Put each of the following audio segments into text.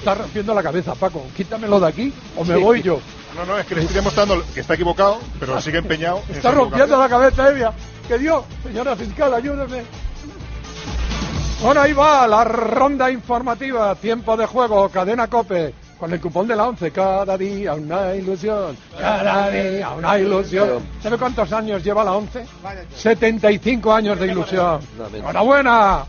está rompiendo la cabeza, Paco. Quítamelo de aquí o me voy yo. No, es que le estoy demostrando que está equivocado, pero sigue empeñado. Está rompiendo la cabeza, Evia. Que Dios, señora fiscal, ayúdeme. Bueno, ahí va la ronda informativa. Tiempo de juego, Cadena COPE. Con el cupón de la 11, cada día una ilusión, cada día una ilusión. ¿Sabe cuántos años lleva la 11? 75 años de ilusión. ¡Enhorabuena!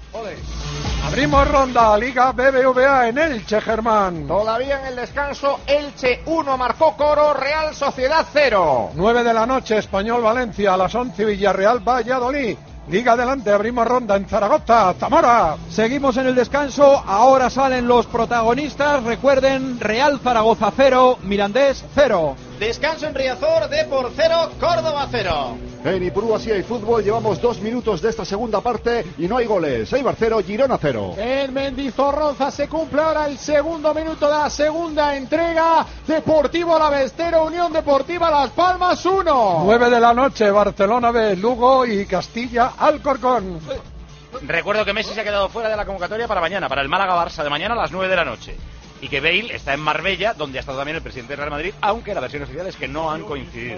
Abrimos ronda, Liga BBVA en Elche, Germán. Todavía en el descanso, Elche 1, marcó Coro, Real Sociedad 0. 9 de la noche, Español Valencia, a las 11 Villarreal Valladolid. Liga adelante, abrimos ronda en Zaragoza, Zamora. Seguimos en el descanso, ahora salen los protagonistas, recuerden, Real Zaragoza 0, Mirandés 0. Descanso en Riazor, Depor 0, Córdoba 0. En Ipurú así hay fútbol, llevamos 2 minutos de esta segunda parte y no hay goles. Eibar 0, Girona 0. En Mendizorroza se cumple ahora el segundo minuto de la segunda entrega. Deportivo Alavés 0, Unión Deportiva Las Palmas 1. 9 de la noche, Barcelona B, Lugo y Castilla Alcorcón. Recuerdo que Messi se ha quedado fuera de la convocatoria para mañana, para el Málaga-Barça de mañana a las 9 de la noche. Y que Bale está en Marbella, donde ha estado también el presidente del Real Madrid, aunque la versión oficial es que no han coincidido.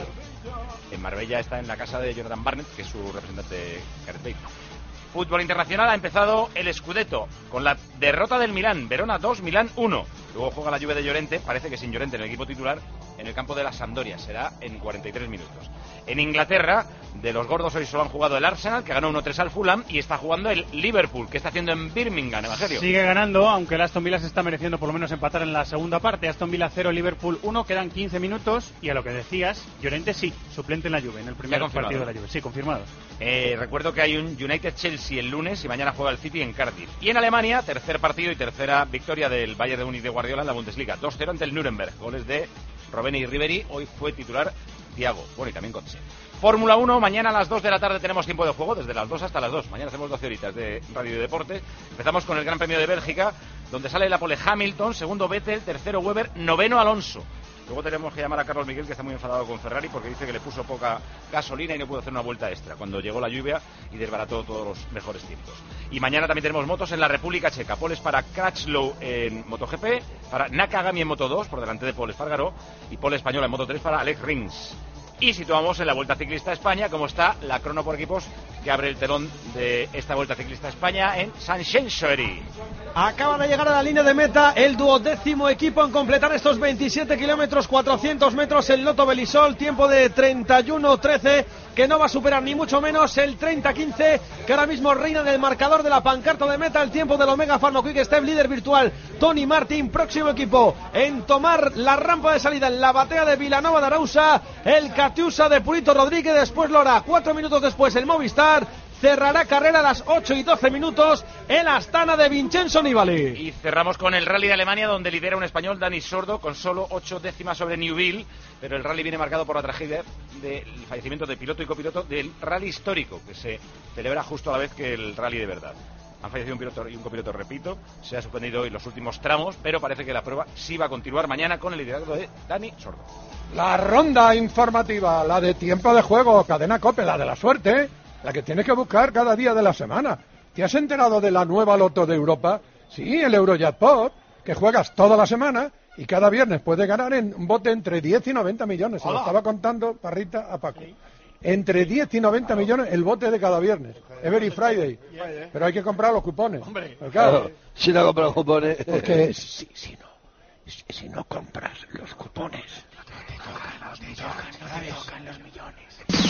En Marbella está en la casa de Jonathan Barnett, que es su representante Gareth Bale. Fútbol internacional, ha empezado el Scudetto con la derrota del Milán, Verona 2, Milán 1. Luego juega la Juve de Llorente, parece que sin Llorente en el equipo titular, en el campo de la Sampdoria, será en 43 minutos. En Inglaterra, de los gordos hoy solo han jugado el Arsenal, que ganó 1-3 al Fulham, y está jugando el Liverpool, que está haciendo en Birmingham, Evangelio. Sigue ganando, aunque el Aston Villa se está mereciendo por lo menos empatar en la segunda parte. Aston Villa 0, Liverpool 1, quedan 15 minutos, y a lo que decías, Llorente sí, suplente en la Juve, en el primer partido de la Juve. Sí, confirmado. Recuerdo que hay un United-Chelsea el lunes y mañana juega el City en Cardiff. Y en Alemania, tercer partido y tercera victoria del Bayern de Múnich de Guardiola en la Bundesliga. 2-0 ante el Nuremberg. Goles de Robben y Ribéry. Hoy fue titular Thiago. Bueno, y también Götze. Fórmula 1, mañana a las 2 de la tarde tenemos tiempo de juego, desde las 2 hasta las 2. Mañana hacemos 12 horitas de radio y deporte. Empezamos con el Gran Premio de Bélgica, donde sale la pole Hamilton, segundo Vettel, tercero Webber, noveno Alonso. Luego tenemos que llamar a Carlos Miguel, que está muy enfadado con Ferrari porque dice que le puso poca gasolina y no pudo hacer una vuelta extra cuando llegó la lluvia y desbarató todos los mejores tiempos. Y mañana también tenemos motos en la República Checa. Poles para Crutchlow en MotoGP, para Nakagami en Moto2, por delante de Pol Espargaró, y pole española en Moto3 para Alex Rins. Y situamos en la Vuelta Ciclista a España, como está la crono por equipos que abre el telón de esta Vuelta Ciclista a España en Saint-Jean-sur-Yvette. Acaba de llegar a la línea de meta el 12º equipo en completar estos 27 kilómetros, 400 metros, el Lotto Belisol, tiempo de 31-13, que no va a superar ni mucho menos el 30-15, que ahora mismo reina en el marcador de la pancarta de meta, el tiempo del Omega Pharma Quick Step, líder virtual Tony Martin, próximo equipo en tomar la rampa de salida en la batea de Vilanova de Arousa, el Catiusa de Purito Rodríguez, después lo hará 4 minutos después el Movistar. Cerrará carrera a las 8 y 12 minutos el Astana de Vincenzo Nibali. Y cerramos con el Rally de Alemania, donde lidera un español, Dani Sordo, con solo 8 décimas sobre Newville. Pero el rally viene marcado por la tragedia del fallecimiento de piloto y copiloto del rally histórico, que se celebra justo a la vez que el rally de verdad. Han fallecido un piloto y un copiloto, repito. Se ha suspendido hoy los últimos tramos, pero parece que la prueba sí va a continuar mañana con el liderazgo de Dani Sordo. La ronda informativa, la de tiempo de juego, Cadena COPE, la de la suerte, la que tienes que buscar cada día de la semana. ¿Te has enterado de la nueva Loto de Europa? Sí, el Eurojackpot, que juegas toda la semana y cada viernes puedes ganar en un bote entre 10 y 90 millones. Se lo estaba contando Parrita a Paco. Entre 10 y 90 millones el bote de cada viernes. Every Friday. Pero hay que comprar los cupones. Claro, si no compras los cupones. Porque si no compras los cupones, no te tocan los millones.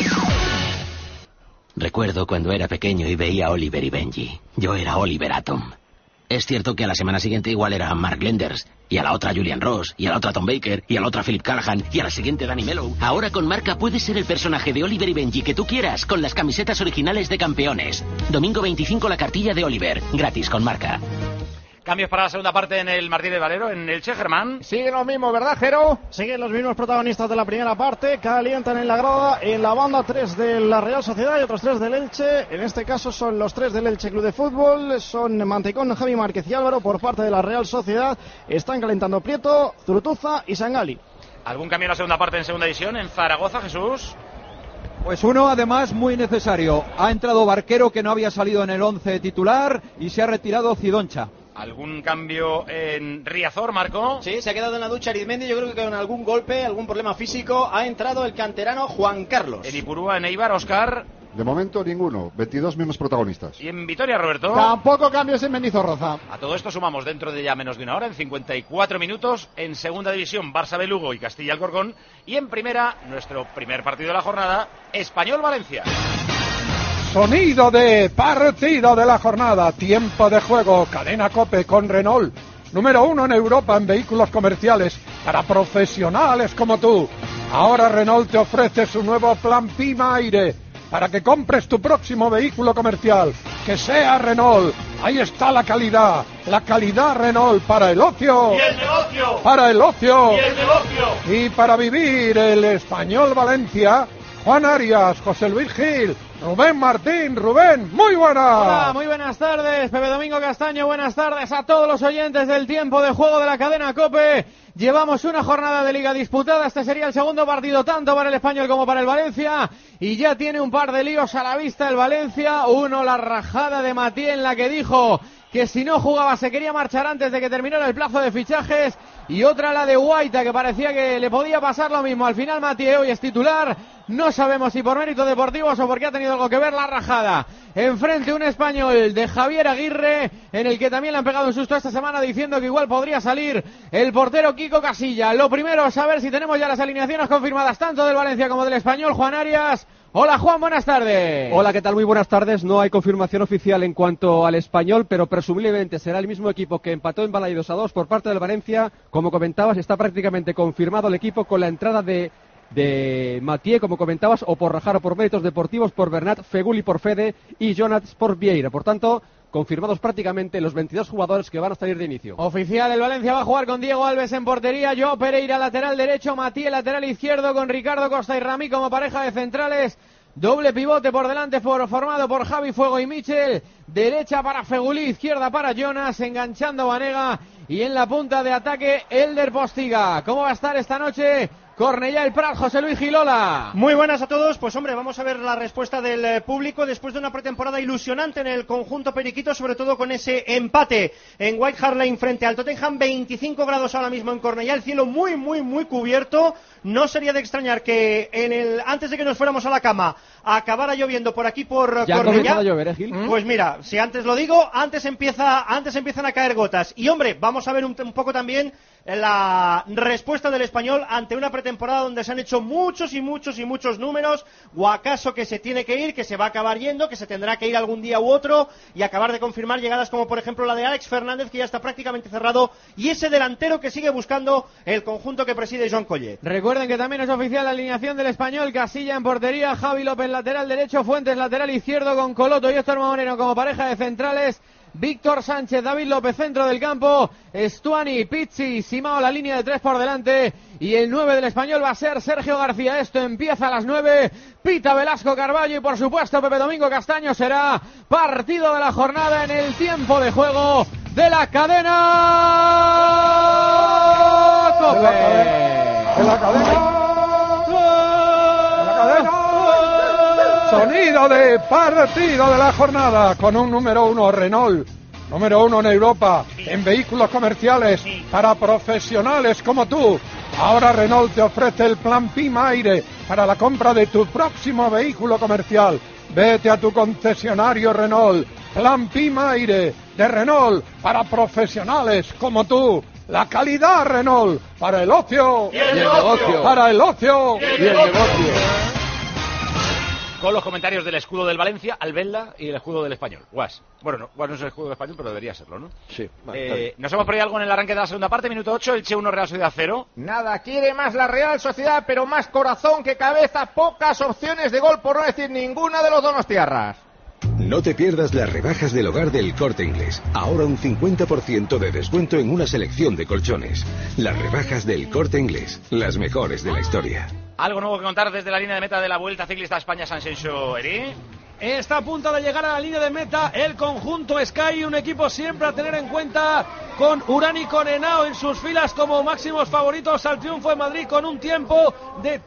Recuerdo cuando era pequeño y veía a Oliver y Benji. Yo era Oliver Atom. Es cierto que a la semana siguiente igual era Mark Lenders, y a la otra Julian Ross, y a la otra Tom Baker, y a la otra Philip Callahan, y a la siguiente Danny Mellow. Ahora con Marca puedes ser el personaje de Oliver y Benji que tú quieras, con las camisetas originales de campeones. Domingo 25 la cartilla de Oliver, gratis con Marca. Cambios para la segunda parte en el Martínez Valero, en el Che, Germán. Siguen los mismos, ¿verdad, Jero? Siguen los mismos protagonistas de la primera parte, calientan en la grada, en la banda 3 de la Real Sociedad y otros 3 del Elche. En este caso son los 3 del Elche Club de Fútbol, son Mantecón, Javi Márquez y Álvaro por parte de la Real Sociedad. Están calentando Prieto, Zurutuza y Sangali. ¿Algún cambio en la segunda parte en segunda división en Zaragoza, Jesús? Pues uno, además, muy necesario. Ha entrado Barquero, que no había salido en el 11 titular, y se ha retirado Cidoncha. ¿Algún cambio en Riazor, Marco? Sí, se ha quedado en la ducha Arizmendi, yo creo que con algún golpe, algún problema físico, ha entrado el canterano Juan Carlos. En Ipurúa, en Eibar, Óscar. De momento ninguno, 22 mismos protagonistas. ¿Y en Vitoria, Roberto? Tampoco cambios en Mendizorroza. A todo esto sumamos dentro de ya menos de una hora, en 54 minutos, en segunda división, Barça-Belugo y Castilla-Alcorcón, y en primera, nuestro primer partido de la jornada, Español-Valencia. Sonido de partido de la jornada, tiempo de juego, cadena COPE con Renault. Número 1 en Europa en vehículos comerciales para profesionales como tú. Ahora Renault te ofrece su nuevo plan Pima Aire para que compres tu próximo vehículo comercial. Que sea Renault. Ahí está la calidad Renault para el ocio. Y el negocio. Para el ocio. Y el negocio. Y para vivir el Español Valencia, Juan Arias, José Luis Gil, Rubén Martín. Rubén, muy buenas. Hola, muy buenas tardes. Pepe Domingo Castaño, buenas tardes a todos los oyentes del tiempo de juego de la cadena COPE. Llevamos una jornada de liga disputada. Este sería el segundo partido tanto para el Español como para el Valencia. Y ya tiene un par de líos a la vista el Valencia. Uno, la rajada de Mathieu en la que dijo que si no jugaba se quería marchar antes de que terminara el plazo de fichajes. Y otra, la de Guaita, que parecía que le podía pasar lo mismo. Al final Mathieu hoy es titular. No sabemos si por méritos deportivos o porque ha tenido algo que ver la rajada. Enfrente un Español de Javier Aguirre, en el que también le han pegado un susto esta semana diciendo que igual podría salir el portero Kiko Casilla. Lo primero, saber si tenemos ya las alineaciones confirmadas tanto del Valencia como del Español. Juan Arias. Hola Juan, buenas tardes. Hola, ¿qué tal? Muy buenas tardes. No hay confirmación oficial en cuanto al Español, pero presumiblemente será el mismo equipo que empató en Balaidos 2-2 por parte del Valencia. Como comentabas, está prácticamente confirmado el equipo con la entrada de Mathieu, como comentabas, o por Rajar o por méritos deportivos, por Bernat, Feguli por Fede y Jonats por Vieira. Por tanto, confirmados prácticamente los 22 jugadores que van a salir de inicio. Oficial, el Valencia va a jugar con Diego Alves en portería, Joao Pereira lateral derecho, Mathieu lateral izquierdo, con Ricardo Costa y Rami como pareja de centrales. Doble pivote por delante formado por Javi Fuego y Michel. Derecha para Fegulí, izquierda para Jonas, enganchando Vanega. Y en la punta de ataque, Elder Postiga. ¿Cómo va a estar esta noche Cornellá el Prat? José Luis Gilola. Muy buenas a todos. Pues hombre, vamos a ver la respuesta del público después de una pretemporada ilusionante en el conjunto periquito, sobre todo con ese empate en White Hart Lane frente al Tottenham. 25 grados ahora mismo en Cornellá, el cielo muy cubierto. No sería de extrañar que antes de que nos fuéramos a la cama acabara lloviendo por aquí por ¿Ya Cornellá. Ha a llover, Gil? Pues mira, si antes lo digo, antes empiezan a caer gotas. Y hombre, vamos a ver un poco también la respuesta del Español ante una pretemporada donde se han hecho muchos números. Guacaso que se tiene que ir, que se va a acabar yendo, que se tendrá que ir algún día u otro, y acabar de confirmar llegadas como por ejemplo la de Alex Fernández, que ya está prácticamente cerrado, y ese delantero que sigue buscando el conjunto que preside Joan Collet. Recuerden que también es oficial la alineación del Español: Casilla en portería, Javi López lateral derecho, Fuentes lateral izquierdo, con Coloto y Héctor Moreno como pareja de centrales, Víctor Sánchez, David López centro del campo, Stuani, Pizzi, Simao la línea de 3 por delante, y el 9 del Español va a ser Sergio García. Esto empieza a las 9, pita Velasco Carballo y por supuesto Pepe Domingo Castaño. Será partido de la jornada en el tiempo de juego de la cadena COPE. De la cadena. Sonido de partido de la jornada con un número 1 Renault. Número 1 en Europa en vehículos comerciales para profesionales como tú. Ahora Renault te ofrece el plan Pima Aire para la compra de tu próximo vehículo comercial. Vete a tu concesionario Renault. Plan Pima Aire de Renault para profesionales como tú. La calidad Renault para el ocio y el negocio. Para el ocio y el negocio. Con los comentarios del escudo del Valencia, Albelda, y el escudo del Español. Guas. Bueno, no, Guas no es el escudo del Español, pero debería serlo, ¿no? Sí. Nos hemos perdido algo en el arranque de la segunda parte, minuto 8, Elche 1, Real Sociedad 0. Nada quiere más la Real Sociedad, pero más corazón que cabeza, pocas opciones de gol, por no decir ninguna de los donostiarras. No te pierdas las rebajas del hogar del Corte Inglés. Ahora un 50% de descuento en una selección de colchones. Las rebajas del Corte Inglés, las mejores de la historia. Algo nuevo que contar desde la línea de meta de la Vuelta Ciclista a España, Sanxenxo, Eri. Está a punto de llegar a la línea de meta el conjunto Sky, un equipo siempre a tener en cuenta con Urán y con Henao en sus filas como máximos favoritos al triunfo en Madrid con un tiempo de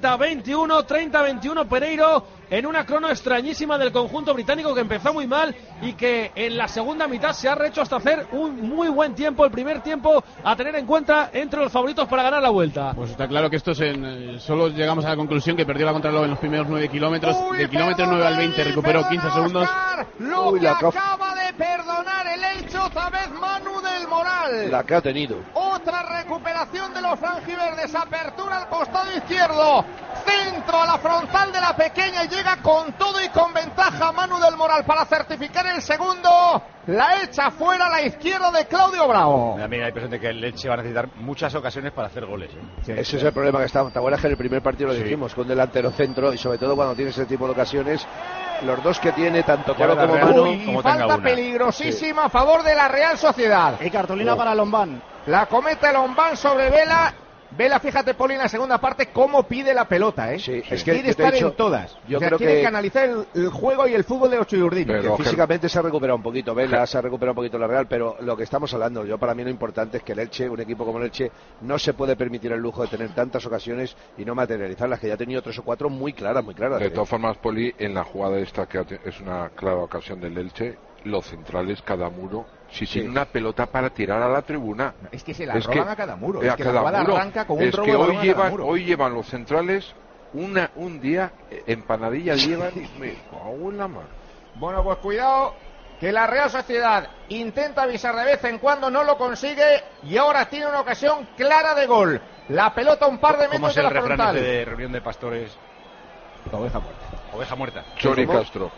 30-21 Pereiro en una crono extrañísima del conjunto británico que empezó muy mal y que en la segunda mitad se ha rehecho hasta hacer un muy buen tiempo, el primer tiempo a tener en cuenta entre los favoritos para ganar la vuelta. Pues está claro que estos solo llegamos a la conclusión que perdió la contrarreloj en los primeros 9 kilómetros. Del kilómetro 9 al 20 recuperó 15 segundos. Lo que acaba de perdonar el Elche otra vez Manu del Moral. La que ha tenido. Otra recuperación de los franjiverdes, apertura al costado izquierdo, centro a la frontal de la pequeña y llega con todo y con ventaja Manu del Moral para certificar el segundo. La echa fuera a la izquierda de Claudio Bravo. Mira, hay presente que el Elche va a necesitar muchas ocasiones para hacer goles. Sí, ese es el problema que está. ¿Te acuerdas que en el primer partido lo dijimos? Con delantero centro y sobre todo cuando tiene ese tipo de ocasiones, los dos que tiene, tanto Coro como Manu. Como falta peligrosísima a favor de la Real Sociedad. Y cartulina para Lombán. La comete Lombán sobre Vela. Vela, fíjate, Poli, en la segunda parte cómo pide la pelota, ¿eh? Sí, es que quiere estar en todas. Yo creo quiere que canalizar el juego y el fútbol de Ocho y Urdini. Pero físicamente se ha recuperado un poquito Vela, se ha recuperado un poquito la Real, pero lo que estamos hablando, para mí lo importante es que el Elche, un equipo como el Elche, no se puede permitir el lujo de tener tantas ocasiones y no materializarlas, que ya ha tenido 3 o 4 muy claras. De todas formas, Poli, en la jugada esta que es una clara ocasión del Elche, los centrales, cada muro, si tiene una pelota para tirar a la tribuna. Es que se la roban a cada muro. Es que cada la muro. arranca con un es que hoy llevan los centrales un día empanadillas llevan y me cago en la mar. Bueno, pues cuidado, que la Real Sociedad intenta avisar de vez en cuando, no lo consigue y ahora tiene una ocasión clara de gol. La pelota un par de metros de la frontal. ¿Cómo es el refrán de reunión de pastores? Oveja muerta. Oveja muerta. Chori Castro.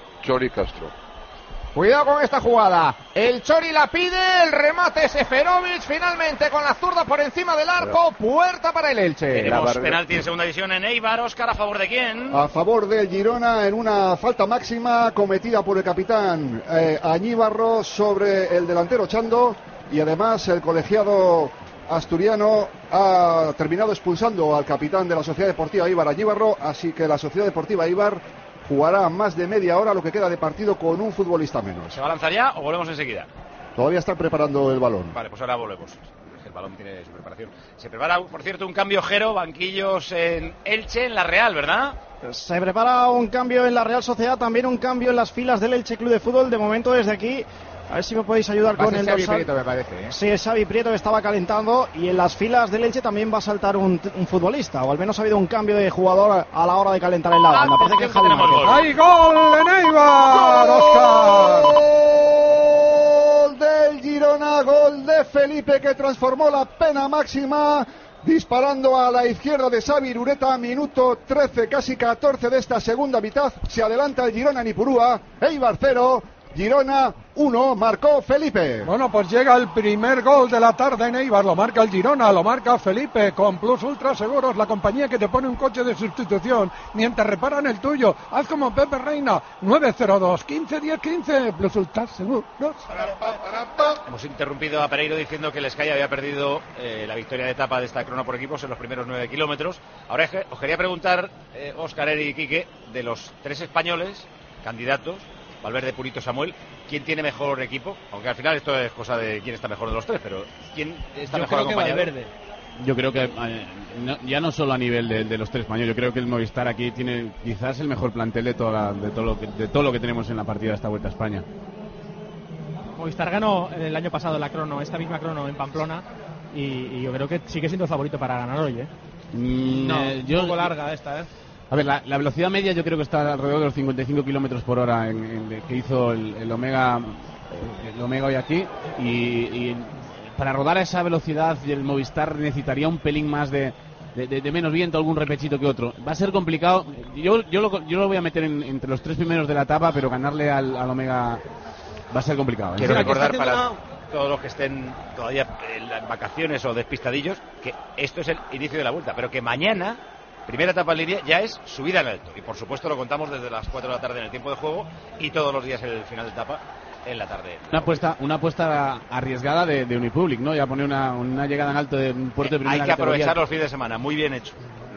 Cuidado con esta jugada. El Chori la pide, el remate Seferovic finalmente con la zurda por encima del arco. Puerta para el Elche. Tenemos penalti en segunda división en Eibar. Óscar, ¿a favor de quién? A favor del Girona en una falta máxima cometida por el capitán Añíbarro sobre el delantero Chando, y además el colegiado asturiano ha terminado expulsando al capitán de la Sociedad Deportiva Eibar, Añíbarro, así que la Sociedad Deportiva Eibar jugará más de media hora lo que queda de partido con un futbolista menos. ¿Se va a lanzar ya o volvemos enseguida? Todavía están preparando el balón. Vale, pues ahora volvemos. El balón tiene su preparación. Se prepara, por cierto, un cambio, Jero, banquillos en Elche, en la Real, ¿verdad? Se prepara un cambio en la Real Sociedad, también un cambio en las filas del Elche Club de Fútbol. De momento, desde aquí, a ver si me podéis ayudar con el dorsal. Prieto, me parece, ¿eh? Sí, es Xavi Prieto que estaba calentando, y en las filas del Elche también va a saltar un futbolista, o al menos ha habido un cambio de jugador a la hora de calentar en la banda. Parece que Javi Márquez. ¡Hay gol en Eibar, Óscar! Gol del Girona, gol de Felipe, que transformó la pena máxima disparando a la izquierda de Xavi Irureta. Minuto 13, casi 14 de esta segunda mitad. Se adelanta el Girona en Ipurúa. Eibar 0, Girona 1, marcó Felipe. Bueno, pues llega el primer gol de la tarde en Eibar, lo marca el Girona, lo marca Felipe, con Plus Ultra Seguros, la compañía que te pone un coche de sustitución mientras reparan el tuyo. Haz como Pepe Reina, 902 15 10 15, Plus Ultra Seguros. Hemos interrumpido a Pereiro diciendo que el Sky había perdido la victoria de etapa de esta crono por equipos en los primeros 9 kilómetros. Ahora os quería preguntar, Óscar, Eri y Quique, de los 3 españoles candidatos, Valverde, Purito, Samuel, ¿quién tiene mejor equipo? Aunque al final esto es cosa de quién está mejor de los 3, pero ¿quién está mejor acompañado? Valverde. Yo creo que ya no solo a nivel de los 3 españoles, yo creo que el Movistar aquí tiene quizás el mejor plantel de todo lo que tenemos en la partida de esta Vuelta a España. Movistar ganó el año pasado la crono, esta misma crono en Pamplona, y yo creo que sigue siendo favorito para ganar hoy, ¿eh? Un poco larga esta, ¿eh? A ver, la velocidad media yo creo que está alrededor de los 55 kilómetros por hora que hizo el Omega hoy aquí, y para rodar a esa velocidad el Movistar necesitaría un pelín más de menos viento, algún repechito que otro. Va a ser complicado. Yo lo voy a meter entre los 3 primeros de la etapa, pero ganarle al Omega va a ser complicado, ¿eh? Quiero recordar para todos los que estén todavía en las vacaciones o despistadillos que esto es el inicio de la Vuelta, pero que mañana, primera etapa en línea, ya es subida en alto, y por supuesto lo contamos desde las 4 de la tarde en el tiempo de juego y todos los días en el final de etapa en la tarde. Una apuesta arriesgada de Unipublic, ¿no? Ya poner una llegada en alto de un puerto de primera hay que categoría. aprovechar los fines de semana, muy bien hecho.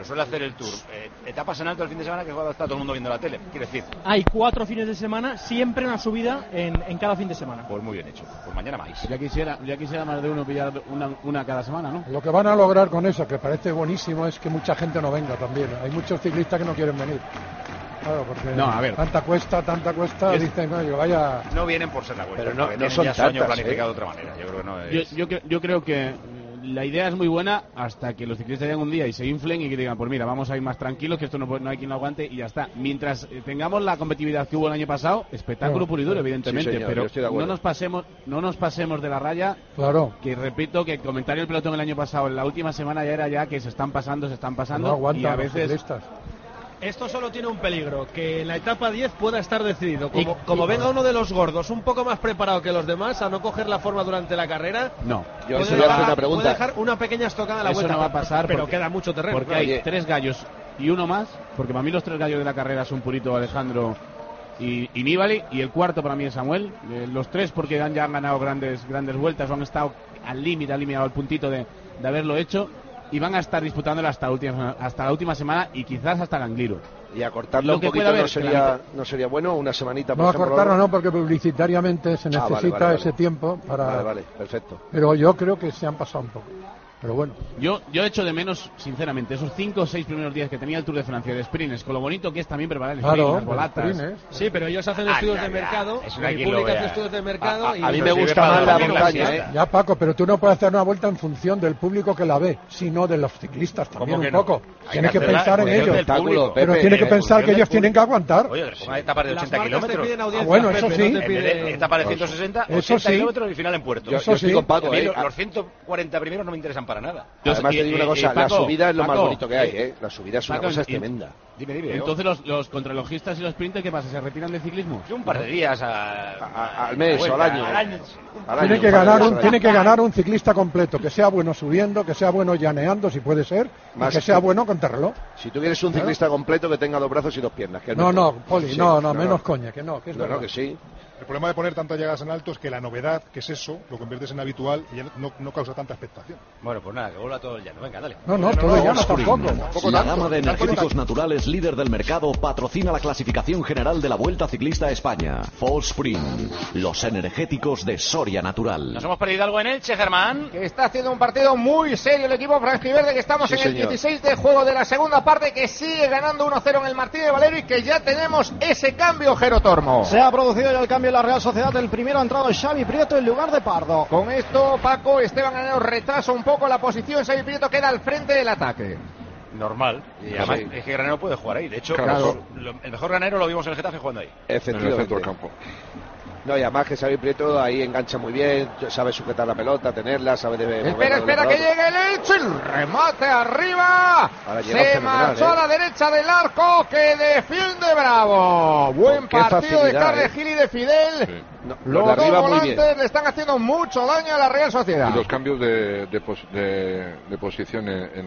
lo suele hacer el Tour. Etapas en alto el fin de semana que está todo el mundo viendo la tele, quiere decir. Hay 4 fines de semana, siempre una subida en cada fin de semana. Pues muy bien hecho, pues mañana más. Ya quisiera más de uno pillar una cada semana, ¿no? Lo que van a lograr con eso, que parece buenísimo, es que mucha gente no venga también. Hay muchos ciclistas que no quieren venir. Claro, porque no, a ver. tanta cuesta, dicen, no, yo vaya... No vienen por ser la vuelta, pero no son ya tantas, su año planificado de otra manera. Yo creo que no es... yo creo que la idea es muy buena hasta que los ciclistas lleguen un día y se inflen y que digan, pues mira, vamos a ir más tranquilos, que esto no hay quien lo aguante y ya está. Mientras tengamos la competitividad que hubo el año pasado, espectáculo puro y duro, evidentemente, sí, señor, pero no nos pasemos de la raya. Claro. Que repito que el comentario del pelotón el año pasado, en la última semana ya era ya que se están pasando no aguantan y a veces... Esto solo tiene un peligro, que en la etapa 10 pueda estar decidido. Como venga uno de los gordos un poco más preparado que los demás a no coger la forma durante la carrera, no. Yo voy a hacer una pregunta. Puede dejar una pequeña estocada a la vuelta. Eso no va a pasar, pero queda mucho terreno. Porque hay 3 gallos y uno más, porque para mí los 3 gallos de la carrera son Purito, Alejandro y Nibali, y el cuarto para mí es Samuel. Los 3 porque ya han ganado grandes vueltas o han estado al límite, al puntito de haberlo hecho. Y van a estar disputándolo hasta la última semana y quizás hasta el Angliru. Y acortarlo un poquito no sería bueno, una semanita por ejemplo. No, acortarlo no, porque publicitariamente se necesita ese tiempo para... Vale, perfecto. Pero yo creo que se han pasado un poco. Pero bueno. Yo echo de menos, sinceramente, esos 5 o 6 primeros días que tenía el Tour de Francia de sprints, con lo bonito que es también preparar el sprint, las bolatas. Sí, pero ellos hacen estudios de mercado, y Pública hace estudios de mercado. A mí me gusta más la montaña, Ya, Paco, pero tú no puedes hacer una vuelta en función del público que la ve, sino de los ciclistas también un poco. Tienes que pensar en ellos. Pero tiene que pensar que ellos tienen que aguantar. Oye, una etapa de 80 kilómetros. Bueno, eso sí. Etapa de 160, 80 kilómetros y final en puerto. Yo estoy con Paco. Los 140 primeros no me interesan para nada. Además te digo una cosa, la subida es lo más bonito que hay, La subida es una cosa tremenda. Dime. Entonces los contrarrelojistas y los sprinters, ¿qué pasa? ¿Se retiran del ciclismo? Un par de días al mes o al año. Tiene que ganar un ciclista completo, que sea bueno subiendo, que sea bueno llaneando, si puede ser, y que sea bueno contrarreloj. Si tú quieres un ciclista completo que tenga 2 brazos y 2 piernas. Que Poli, menos coña, que no, que es verdad. Que sí. El problema de poner tantas llegadas en alto es que la novedad, que es eso, lo conviertes en habitual y ya no causa tanta expectación. Bueno, pues nada, que vuelva todo el llano. Venga, dale. Todo el llano tampoco. La gama de energéticos naturales líder del mercado patrocina la clasificación general de la Vuelta Ciclista a España. Fall Spring, los energéticos de Soria Natural. ¿Nos hemos perdido algo en Elche, Germán? Que está haciendo un partido muy serio el equipo franjiverde, que estamos en el 16 de juego de la segunda parte, que sigue ganando 1-0 en el Martínez Valero y que ya tenemos ese cambio, Jero Tormo. Se ha producido ya el cambio en la Real Sociedad. El primero ha entrado Xavi Prieto en lugar de Pardo. Con esto, Paco, Esteban Granero retrasa un poco la posición. Xavi Prieto queda al frente del ataque. Normal. Y además es que Granero puede jugar ahí. De hecho, el mejor Granero lo vimos en el Getafe jugando ahí. Efectivamente. En el centro del campo. No, y además que Xavi Prieto ahí engancha muy bien, sabe sujetar la pelota, tenerla, sabe de... Espera que llegue el hecho, el remate arriba. Se marchó a la derecha del arco, que defiende Bravo. Buen partido de Carregil y de Fidel. Sí. Los dos volantes le están haciendo mucho daño a la Real Sociedad. Y los cambios de posición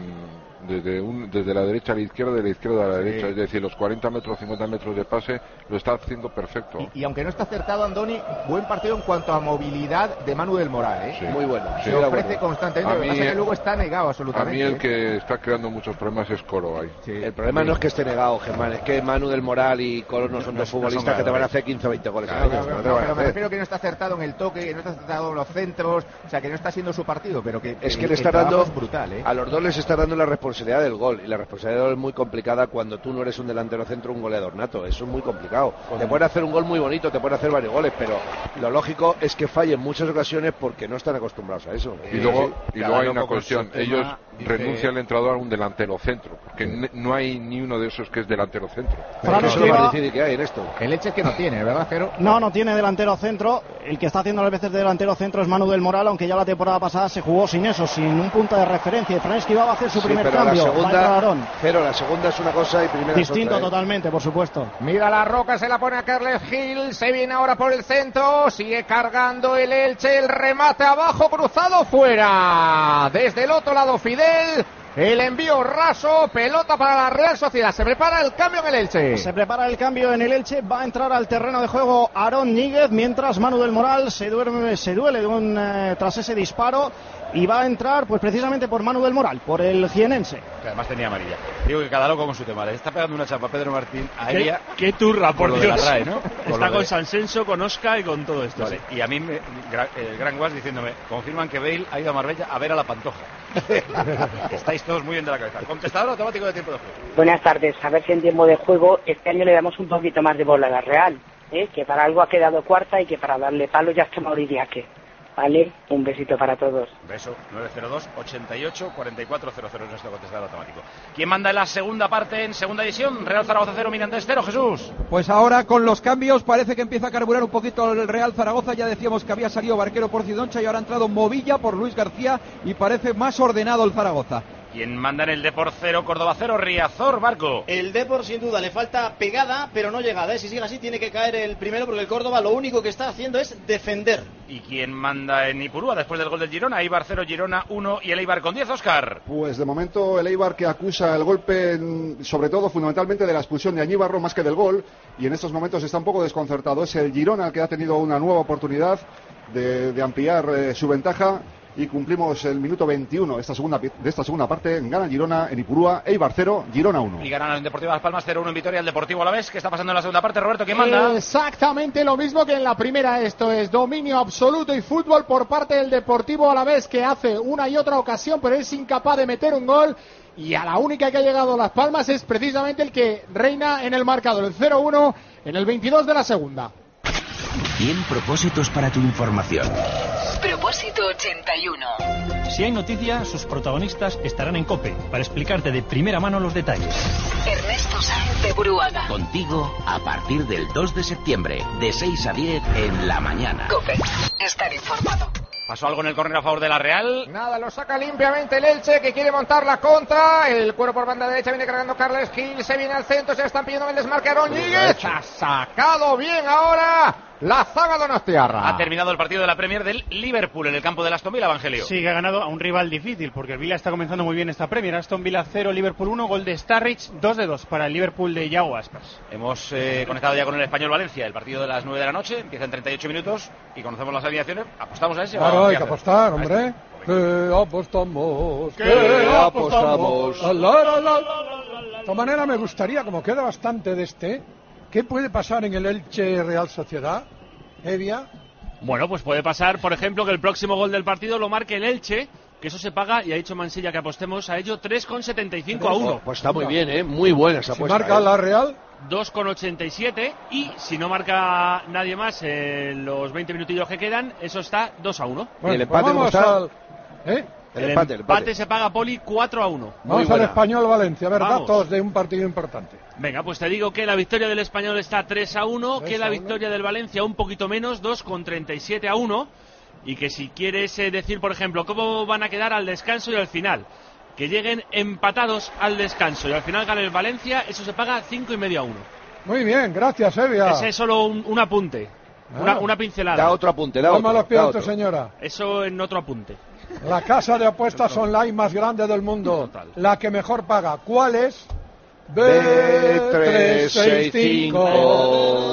desde la derecha a la izquierda, de la izquierda a la derecha, es decir, los 40 metros, 50 metros de pase lo está haciendo perfecto. Y aunque no está acertado, Andoni, buen partido en cuanto a movilidad de Manu del Moral, Sí. Muy bueno. Se ofrece constantemente, lo que pasa es que luego está negado absolutamente. A mí el que está creando muchos problemas es Coro ahí. Sí. El problema no es que esté negado, Germán, es que Manu del Moral y Coro no son dos futbolistas que te van a hacer 15 o 20 goles. Pero me refiero que no está acertado en el toque, que no está acertado en los centros, o sea, que no está siendo su partido, pero que es que le está dando brutal, a los dos les está dando la responsabilidad del gol, y la responsabilidad es muy complicada cuando tú no eres un delantero centro, un goleador nato. Eso es muy complicado. Te pueden hacer un gol muy bonito, te pueden hacer varios goles, pero lo lógico es que falle en muchas ocasiones porque no están acostumbrados a eso. Y luego hay una cuestión, ellos renuncian al entrenador a un delantero centro, porque no hay ni uno de esos que es delantero centro. Eso es lo más difícil que hay en esto. El Elche es que no tiene, ¿verdad, Jero? No tiene delantero centro. El que está haciendo a veces de delantero centro es Manu del Moral, aunque ya la temporada pasada se jugó sin eso, sin un punto de referencia. Fransky va a hacer su primer cambio. La segunda es una cosa y primera distinto es otra, totalmente, por supuesto. Mira la roca, se la pone a Carles Gil, se viene ahora por el centro, sigue cargando el Elche, el remate abajo, cruzado fuera. Desde el otro lado Fidel, El envío raso, pelota para la Real Sociedad. Se prepara el cambio en el Elche. Se prepara el cambio en el Elche. Va a entrar al terreno de juego Aarón Ñíguez, mientras Manu del Moral se duele tras ese disparo. Y va a entrar, pues precisamente por Manu del Moral, por el jienense. Que además tenía amarilla. Digo que cada loco con su tema. Le está pegando una chapa a Pedro Martín aérea. Qué turra, por lo Dios. De la RAE, ¿no? Está con Sansenso, con Oscar y con todo esto. Vale. Y a mí, el Gran Guas diciéndome, confirman que Bale ha ido a Marbella a ver a la Pantoja. Estáis todos muy bien de la cabeza. Contestador automático de tiempo de juego. Buenas tardes. A ver si en tiempo de juego este año le damos un poquito más de bola a la Real. Que para algo ha quedado cuarta y que para darle palo ya está Mauridiaque. Vale, un besito para todos. Beso, 902-88-4400 es nuestro contestador automático. ¿Quién manda en la segunda parte, en segunda edición? Real Zaragoza 0, Mirandés 0, Jesús. Pues ahora con los cambios parece que empieza a carburar un poquito el Real Zaragoza. Ya decíamos que había salido Barquero por Cidoncha y ahora ha entrado Movilla por Luis García y parece más ordenado el Zaragoza. ¿Quién manda en el Depor 0, Córdoba 0, Riazor, Barco? El Depor sin duda le falta pegada, pero no llegada. Si sigue así tiene que caer el primero porque el Córdoba lo único que está haciendo es defender. ¿Y quién manda en Ipurúa después del gol del Girona? Eibar 0, Girona 1 y el Eibar con 10, Óscar. Pues de momento el Eibar que acusa el golpe, sobre todo fundamentalmente de la expulsión de Añíbarro más que del gol, y en estos momentos está un poco desconcertado. Es el Girona el que ha tenido una nueva oportunidad de ampliar su ventaja. Y cumplimos el minuto 21 de esta segunda parte. Gana Girona en Ipurúa, Eibar 0, Girona 1. Y ganan el Deportivo Las Palmas 0-1 en Vitoria, el Deportivo Alavés. ¿Qué está pasando en la segunda parte, Roberto? ¿Quién manda? Exactamente lo mismo que en la primera. Esto es dominio absoluto y fútbol por parte del Deportivo Alavés, que hace una y otra ocasión, pero es incapaz de meter un gol. Y a la única que ha llegado Las Palmas es precisamente el que reina en el marcador, el 0-1 en el 22 de la segunda. 100 propósitos para tu información. Propósito 81. Si hay noticia, sus protagonistas estarán en COPE para explicarte de primera mano los detalles. Ernesto Sáenz de Buruaga. Contigo a partir del 2 de septiembre, de 6 a 10 en la mañana. COPE. Estar informado. ¿Pasó algo en el córner a favor de la Real? Nada, lo saca limpiamente el Elche, que quiere montar la contra. El cuero por banda derecha viene cargando Carles Gil, se viene al centro, se están pidiendo el desmarque Aarón Ñíguez. Ha sacado bien ahora la zaga donostiarra. Ha terminado el partido de la Premier del Liverpool en el campo del Aston Villa, Evangelio. Sí, que ha ganado a un rival difícil, porque el Villa está comenzando muy bien esta Premier. Aston Villa 0, Liverpool 1, gol de Starrich, 2-2 para el Liverpool de Yago Aspas. Hemos conectado ya con el Español Valencia, el partido de las 9 de la noche, empieza en 38 minutos y conocemos las alineaciones. ¿Apostamos a ese? Claro, hay que apostar, hombre. Que apostamos, que apostamos. De todas maneras, me gustaría, como queda bastante de este, ¿qué puede pasar en el Elche Real Sociedad? Evia. Bueno, pues puede pasar, por ejemplo, que el próximo gol del partido lo marque el Elche, que eso se paga, y ha dicho Mansilla que apostemos a ello 3,75 a 1. Pues está muy bien, muy buena esa apuesta. Si marca la Real, 2,87, y si no marca nadie más los 20 minutillos que quedan, eso está 2 a 1. Bueno, ¿Y el empate pues cómo está? El empate se paga, Poli, 4 a 1. Vamos al Español Valencia, a ver, Vamos. datos de un partido importante. Venga, pues te digo que la victoria del Español está 3 a 1, que la victoria del Valencia un poquito menos, 2,37 a 1, y que si quieres decir, por ejemplo, cómo van a quedar al descanso y al final, que lleguen empatados al descanso y al final gane el Valencia, eso se paga 5,5 a 1. Muy bien, gracias, Evia. Ese es solo un apunte, una pincelada. Da otro apunte, Toma los pies a tu señora. Eso en otro apunte. La casa de apuestas online más grande del mundo, la que mejor paga. ¿Cuál es? B365.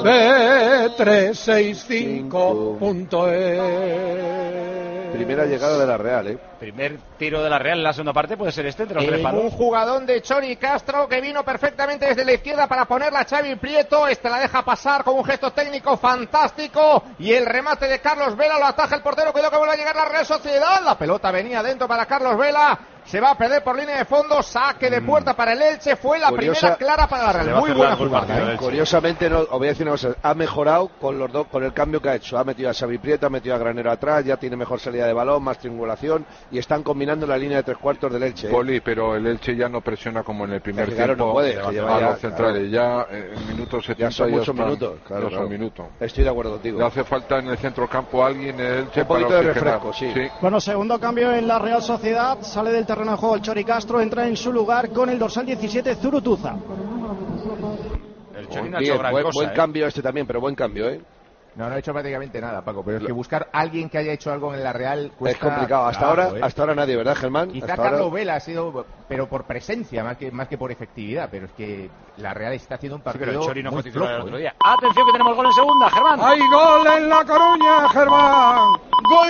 B365.es. Primera llegada de la Real, Primer tiro de la Real en la segunda parte puede ser este, entre los tres Un palos. jugadón de Chori Castro que vino perfectamente desde la izquierda para ponerla a Xavi Prieto. Este la deja pasar con un gesto técnico fantástico. Y el remate de Carlos Vela lo ataja el portero. Cuidado que vuelve a llegar la Real Sociedad. La pelota venía dentro para Carlos Vela. Se va a perder por línea de fondo. Saque de puerta para el Elche. Fue la primera clara para la Real. Muy buena jugada. Curiosamente, os voy a decir una cosa. Ha mejorado con los dos, con el cambio que ha hecho. Ha metido a Xavi Prieto, ha metido a Granero atrás. Ya tiene mejor salida de balón, más triangulación. Y están combinando la línea de 3/4 del Elche. Poli, pero el Elche ya no presiona como en el primer claro, tiempo no puede, a ya, los centrales. Ya en minutos 70 ya son muchos están, minutos. Claro, son minutos. Estoy de acuerdo contigo. Le hace falta en el centro campo alguien en el Elche un poquito para de oxigenar. refresco, sí. Bueno, segundo cambio en la Real Sociedad. Sale del terreno de juego el Chori Castro. Entra en su lugar con el dorsal 17, El Zurutuza. Chori no ha hecho gran cosa, Buen cambio este también, pero buen cambio, No he hecho prácticamente nada, Paco, pero es que buscar a alguien que haya hecho algo en la Real cuesta... Es complicado, hasta ahora nadie, ¿verdad, Germán? Quizá Carlos Vela ha sido, pero por presencia, más que por efectividad, pero es que la Real está haciendo un partido pero el Chori no muy fue titular el flojo, otro día. Atención que tenemos gol en segunda, Germán. ¡Hay gol en La Coruña, Germán! ¡Gol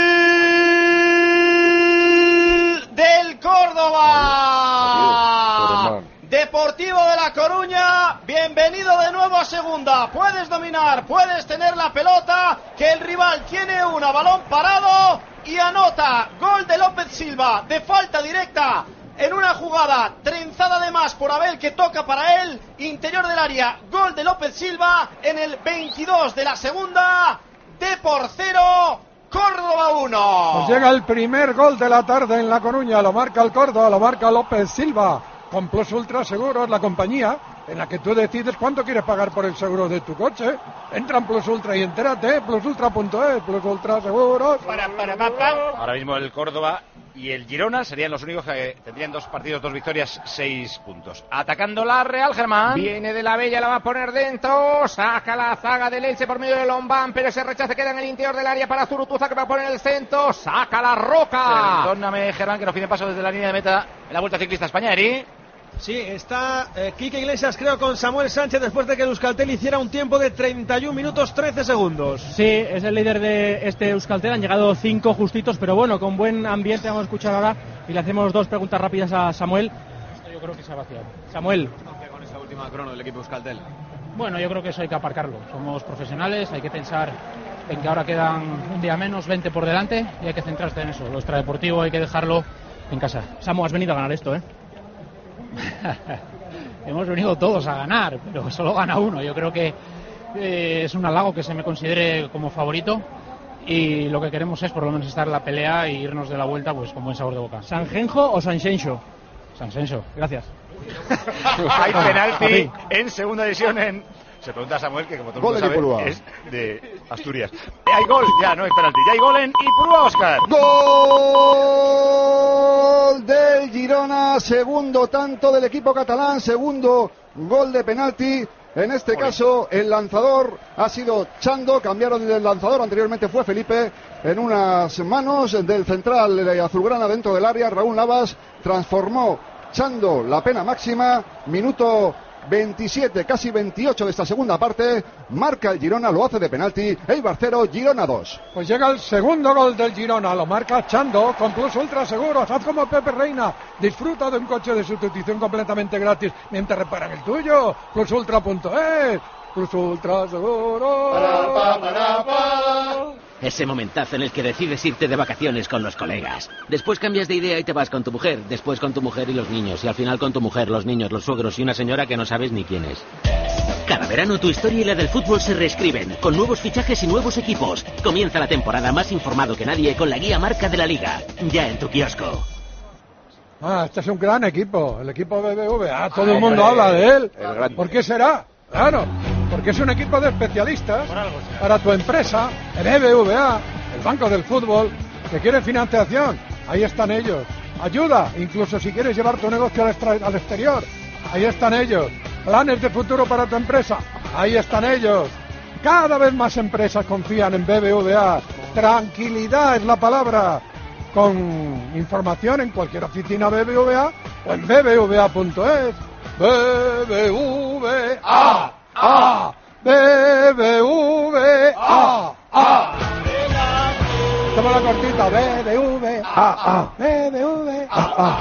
del Córdoba! Deportivo de La Coruña, bienvenido de nuevo a segunda. Puedes dominar, puedes tener la pelota, que el rival tiene una, balón parado y anota. Gol de López Silva, de falta directa, en una jugada trenzada además por Abel, que toca para él, interior del área. Gol de López Silva en el 22 de la segunda. Depor 0, Córdoba 1. Pues llega el primer gol de la tarde en La Coruña, lo marca el Córdoba, lo marca López Silva. Con Plus Ultra Seguros, la compañía en la que tú decides cuánto quieres pagar por el seguro de tu coche. Entra en Plus Ultra y entérate, plusultra.es, Plus Ultra Seguros. Ahora mismo el Córdoba y el Girona serían los únicos que tendrían 2 partidos, 2 victorias, 6 puntos. Atacando la Real, Germán. Viene de la Bella, la va a poner dentro. Saca la zaga del Elche por medio de Lombán, pero ese rechace queda en el interior del área para Zurutuza, que va a poner el centro. Saca la Roca. Perdóname, Germán, que no pide paso desde la línea de meta en la Vuelta Ciclista España, Eri. Sí, está Quique Iglesias, creo, con Samuel Sánchez, después de que el Euskaltel hiciera un tiempo de 31 minutos 13 segundos. Sí, es el líder de este Euskaltel, han llegado 5 justitos, pero bueno, con buen ambiente. Vamos a escuchar ahora y le hacemos 2 preguntas rápidas a Samuel. Esto yo creo que se ha vaciado. Samuel. Con esta última crono del equipo Euskaltel. Bueno, yo creo que eso hay que aparcarlo. Somos profesionales, hay que pensar en que ahora quedan un día menos, 20 por delante, y hay que centrarse en eso. Lo extradeportivo hay que dejarlo en casa. Samu, has venido a ganar esto, ¿eh? Hemos venido todos a ganar, pero solo gana uno. Yo creo que es un halago que se me considere como favorito, y lo que queremos es por lo menos estar en la pelea e irnos de la vuelta pues con buen sabor de boca. ¿Sanjenjo o Sanxenxo? Sanxenxo, gracias. Hay penalti en segunda división en... Se pregunta a Samuel, que como todo el mundo sabe, es de Asturias. Hay gol, ya no hay penalti, ya hay gol en Ipurúa, Óscar. Gol del Girona, segundo tanto del equipo catalán, segundo gol de penalti. En este caso, el lanzador ha sido Chando, cambiaron el lanzador, anteriormente fue Felipe, en unas manos del central de azulgrana dentro del área. Raúl Navas transformó Chando la pena máxima, minuto 27, casi 28 de esta segunda parte, marca el Girona, lo hace de penalti, Eibar 0, Girona 2. Pues llega el segundo gol del Girona, lo marca Chando con Plus Ultra Seguros. Haz como Pepe Reina, disfruta de un coche de sustitución completamente gratis mientras reparan el tuyo. Plusultra.es, Plus Ultra Seguros. Ese momentazo en el que decides irte de vacaciones con los colegas. Después cambias de idea y te vas con tu mujer. Después con tu mujer y los niños. Y al final con tu mujer, los niños, los suegros y una señora que no sabes ni quién es. Cada verano tu historia y la del fútbol se reescriben. Con nuevos fichajes y nuevos equipos. Comienza la temporada más informado que nadie con la guía marca de la Liga. Ya en tu kiosco. Este es un gran equipo. El equipo BBVA. Todo el mundo habla de él. ¿Por qué será? Claro, porque es un equipo de especialistas para tu empresa, el BBVA, el Banco del Fútbol, que quiere financiación. Ahí están ellos. Ayuda, incluso si quieres llevar tu negocio al exterior. Ahí están ellos. Planes de futuro para tu empresa. Ahí están ellos. Cada vez más empresas confían en BBVA. Tranquilidad es la palabra. Con información en cualquier oficina BBVA o en bbva.es. BBVA, BBVA. Toma la cortita, BBVA, BBVA.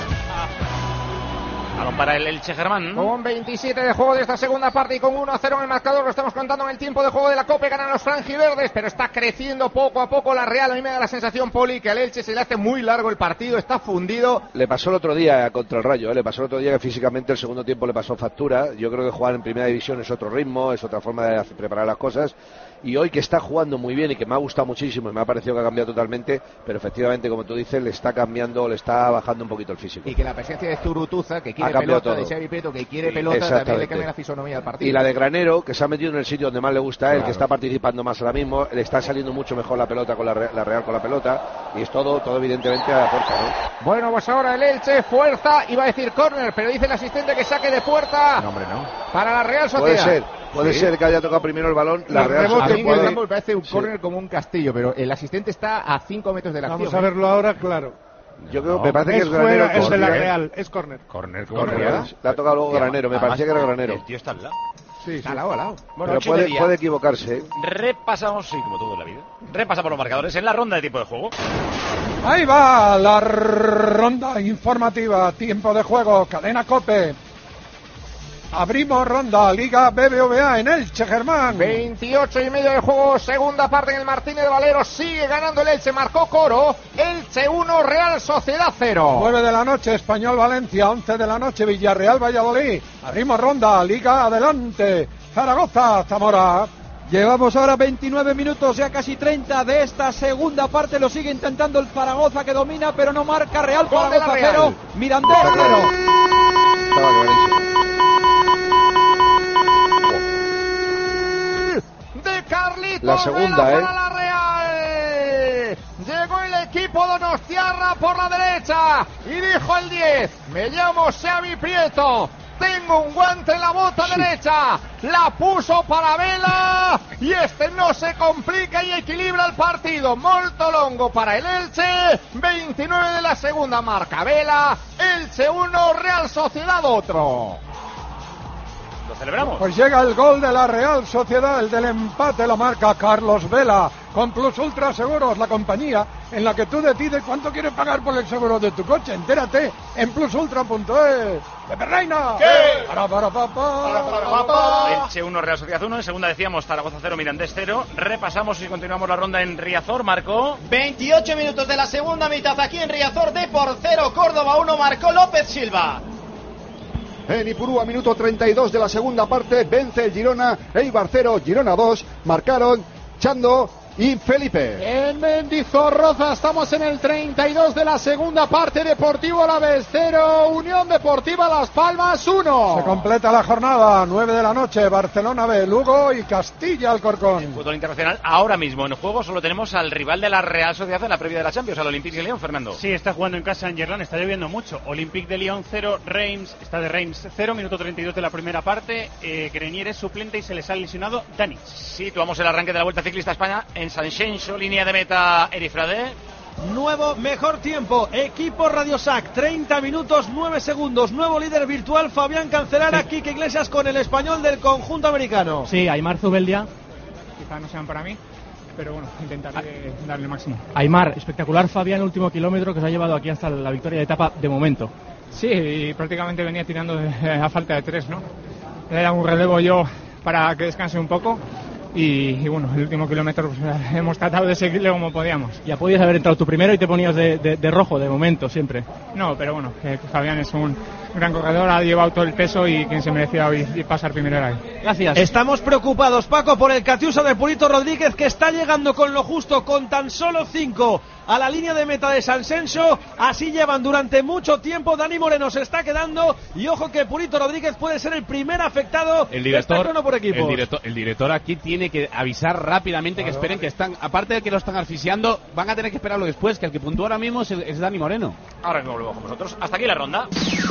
Balón para el Elche, Germán. Con 27 de juego de esta segunda parte y con 1-0 en el marcador, lo estamos contando en el tiempo de juego de la Copa. Ganan los franjiverdes, pero está creciendo poco a poco la Real. A mí me da la sensación, Poli, que al Elche se le hace muy largo el partido, está fundido. Le pasó el otro día contra el Rayo, le pasó el otro día que físicamente el segundo tiempo le pasó factura. Yo creo que jugar en primera división es otro ritmo, es otra forma de preparar las cosas. Y hoy que está jugando muy bien y que me ha gustado muchísimo y me ha parecido que ha cambiado totalmente, pero efectivamente, como tú dices, le está cambiando, le está bajando un poquito el físico. Y que la presencia de Zurutuza, que quiere pelota, todo. De Xavi Prieto, que quiere pelota, también le cambia la fisonomía al partido. Y la de Granero, que se ha metido en el sitio donde más le gusta a él, que está participando más ahora mismo, le está saliendo mucho mejor la pelota con la Real con la pelota, y es todo evidentemente a la puerta, ¿no? Bueno, pues ahora el Elche, fuerza, iba a decir córner, pero dice el asistente que saque de puerta. No, hombre, no. Para la Real Sociedad. Puede ser que haya tocado primero el balón. La Real a mí Sociedad me parece un córner como un castillo, pero el asistente está a 5 metros de la acción. Vamos a verlo ahora, claro. Yo creo, me parece que es fuera, Granero. es de la Real, es córner. Córner. Le ha tocado luego Granero, me parecía que era Granero. El tío está al lado. Sí, Al lado. Bueno, pero puede equivocarse. Repasamos, sí, como todo en la vida. Repasamos los marcadores en la ronda de tiempo de juego. Ahí va la ronda informativa, tiempo de juego, cadena COPE. Abrimos ronda, Liga BBVA en Elche, Germán. 28:30 de juego, segunda parte en el Martínez de Valero. Sigue ganando el Elche, marcó Coro. Elche 1, Real Sociedad 0. 9 de la noche, Español Valencia. 11 de la noche, Villarreal Valladolid. Abrimos ronda, Liga adelante. Zaragoza, Zamora. Llevamos ahora 29 minutos, ya casi 30 de esta segunda parte. Lo sigue intentando el Zaragoza, que domina, pero no marca. Real Zaragoza 0, Mirandés 0. De Carlitos La segunda, Vela para la Real. Llegó el equipo donostiarra por la derecha y dijo el 10: me llamo Xavi Prieto, tengo un guante en la bota derecha, la puso para Vela y este no se complica y equilibra el partido. Molto longo para el Elche. 29 de la segunda, marca Vela. Elche 1, Real Sociedad 2. Lo celebramos. Pues llega el gol de la Real Sociedad, el del empate lo marca Carlos Vela, con Plus Ultra Seguros, la compañía en la que tú decides cuánto quieres pagar por el seguro de tu coche. Entérate en plusultra.es. ¡Pepe Reina! ¿Qué? Para. Elche 1, Real Sociedad 1. En segunda decíamos Zaragoza 0, Mirandés 0. Repasamos y continuamos la ronda en Riazor. Marcó 28 minutos de la segunda mitad aquí en Riazor. Depor 0, Córdoba 1, marcó López Silva. En Ipurúa, minuto 32 de la segunda parte, vence el Girona, Eibar 0, Girona 2, marcaron Chando y Felipe. En Mendizorroza estamos en el 32 de la segunda parte. Deportivo Alavés 0, Unión Deportiva Las Palmas 1. Se completa la jornada, 9 de la noche, Barcelona B, Lugo y Castilla Alcorcón. fútbol internacional. Ahora mismo en juego solo tenemos al rival de la Real Sociedad en la previa de la Champions, al Olympique de Lyon, Fernando. Sí, está jugando en casa en Gerland, está lloviendo mucho. Olympique de Lyon 0, Reims, está de Reims 0, minuto 32 de la primera parte. Grenier es suplente y se les ha lesionado Dani. Situamos el arranque de la Vuelta Ciclista a España en San Xenxo, línea de meta Erifrade. Nuevo mejor tiempo, equipo Radiosac, 30 minutos 9 segundos, nuevo líder virtual Fabián Cancelara, sí. Quique Iglesias con el español del conjunto americano. Sí, Aimar Zubeldia, quizás no sean para mí, pero bueno, intentaré darle el máximo. Aimar, espectacular Fabián, último kilómetro que se ha llevado aquí hasta la victoria de etapa de momento. Sí, y prácticamente venía tirando a falta de 3, ¿no? Le he dado un relevo yo para que descanse un poco. Y bueno, el último kilómetro pues, hemos tratado de seguirle como podíamos. Ya podías haber entrado tú primero y te ponías de rojo de momento siempre. No, pero bueno, que Fabián es un gran corredor, ha llevado todo el peso y quien se merecía hoy pasar primero era él. Gracias. Estamos preocupados, Paco, por el Catiusa de Purito Rodríguez, que está llegando con lo justo, con tan solo 5 a la línea de meta de San Xenxo. Así llevan durante mucho tiempo. Dani Moreno se está quedando y ojo que Purito Rodríguez puede ser el primer afectado. El director, por equipos. El director aquí tiene que avisar rápidamente, que esperen, que están, aparte de que lo están asfixiando, van a tener que esperarlo después, que el que puntúa ahora mismo es Dani Moreno. Ahora mismo volvemos con vosotros. Hasta aquí la ronda.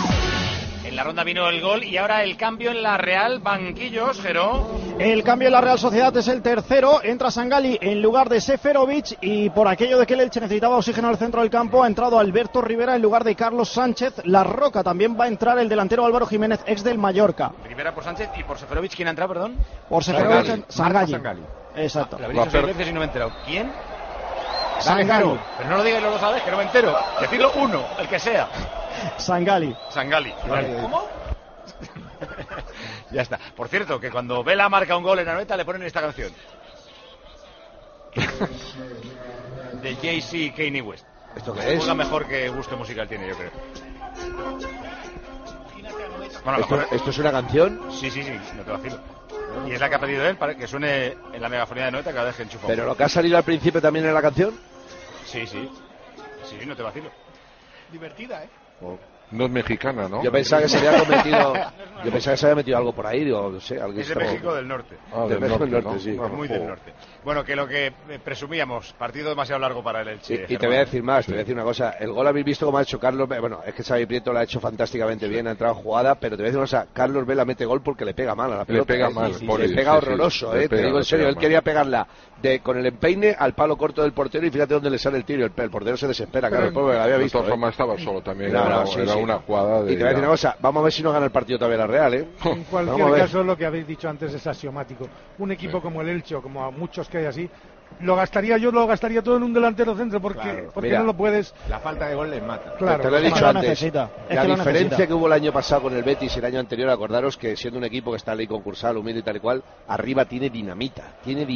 En la ronda vino el gol y ahora el cambio en la Real. Banquillos, Jero. El cambio en la Real Sociedad es el tercero. Entra Sangali en lugar de Seferovic y por aquello de que el Elche necesitaba oxígeno al centro del campo ha entrado Alberto Rivera en lugar de Carlos Sánchez. La Roca, también va a entrar el delantero Álvaro Jiménez, ex del Mallorca. Rivera por Sánchez y por Seferovic. ¿Quién ha entrado, perdón? Por Seferovic, Sangali. Exacto. Lo habéis dicho 6 veces y no me he enterado. ¿Quién? Sangali. Pero no lo digáis los dos a la vez, que no me entero. Decidlo uno, el que sea. Sangali. Vale. ¿Cómo? Ya está. Por cierto, que cuando Vela marca un gol en la meta le ponen esta canción. De Jay-Z Kanye West. ¿Esto qué es? Juega mejor que gusto musical tiene, yo creo. Bueno, ¿Esto es una canción? Sí, no te vacilo. Y es la que ha pedido él para que suene en la megafonía de Noeta cada vez que enchufa. ¿Pero lo que ha salido al principio también en la canción? Sí, no te vacilo. Divertida, ¿eh? Oh. No es mexicana, ¿no? Yo pensaba que se había metido algo por ahí, digo, no sé, algo Es de México del Norte. Del México del Norte, sí. Muy del norte. Bueno, que lo que presumíamos, partido demasiado largo para el Elche. Y te voy a decir más, te voy a decir una cosa. El gol habéis visto cómo ha hecho Carlos. Bueno, es que Xavi Prieto lo ha hecho fantásticamente bien, ha entrado jugada, pero te voy a decir una cosa. Carlos Vela mete gol porque le pega mal a la pelota. Le pega mal, le pega horroroso, te digo en serio. Él quería pegarla con el empeine al palo corto del portero y fíjate dónde le sale el tiro. El portero se desespera, claro, el pobre la había visto. De todas formas estaba solo también. Era una jugada de. Y te voy a decir una cosa, vamos a ver si nos gana el partido todavía la Real, En cualquier caso, lo que habéis dicho antes es axiomático. Un equipo como el Elche, o como a muchos que hay así, lo gastaría todo en un delantero centro, porque no lo puedes. La falta de gol les mata. Claro, te lo he dicho antes. La diferencia que hubo el año pasado con el Betis y el año anterior, acordaros que siendo un equipo que está en ley concursal, humilde y tal y cual, arriba tiene dinamita,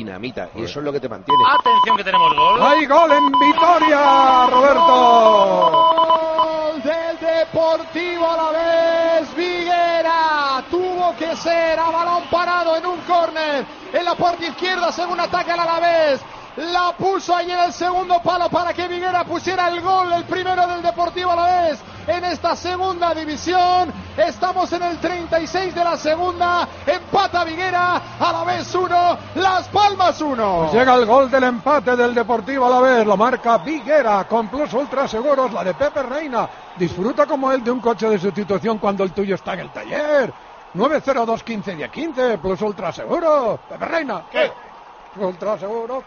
y eso es lo que te mantiene. Atención que tenemos gol. ¡Hay gol en Vitoria, Roberto! Gol del Deportivo Alavés. Viguera tuvo que ser a balón parado en un córner en la puerta izquierda, según ataca el Alavés. La puso ahí en el segundo palo para que Viguera pusiera el gol, el primero del Deportivo Alavés en esta segunda división. Estamos en el 36 de la segunda. Empata Viguera, Alavés 1, Las Palmas 1. Pues llega el gol del empate del Deportivo Alavés. Lo marca Viguera con Plus Ultra Seguros, la de Pepe Reina. Disfruta como él de un coche de sustitución cuando el tuyo está en el taller. 902 15 10 15, Plus Ultra Seguros. Pepe Reina. ¿Qué? Ultra Seguro.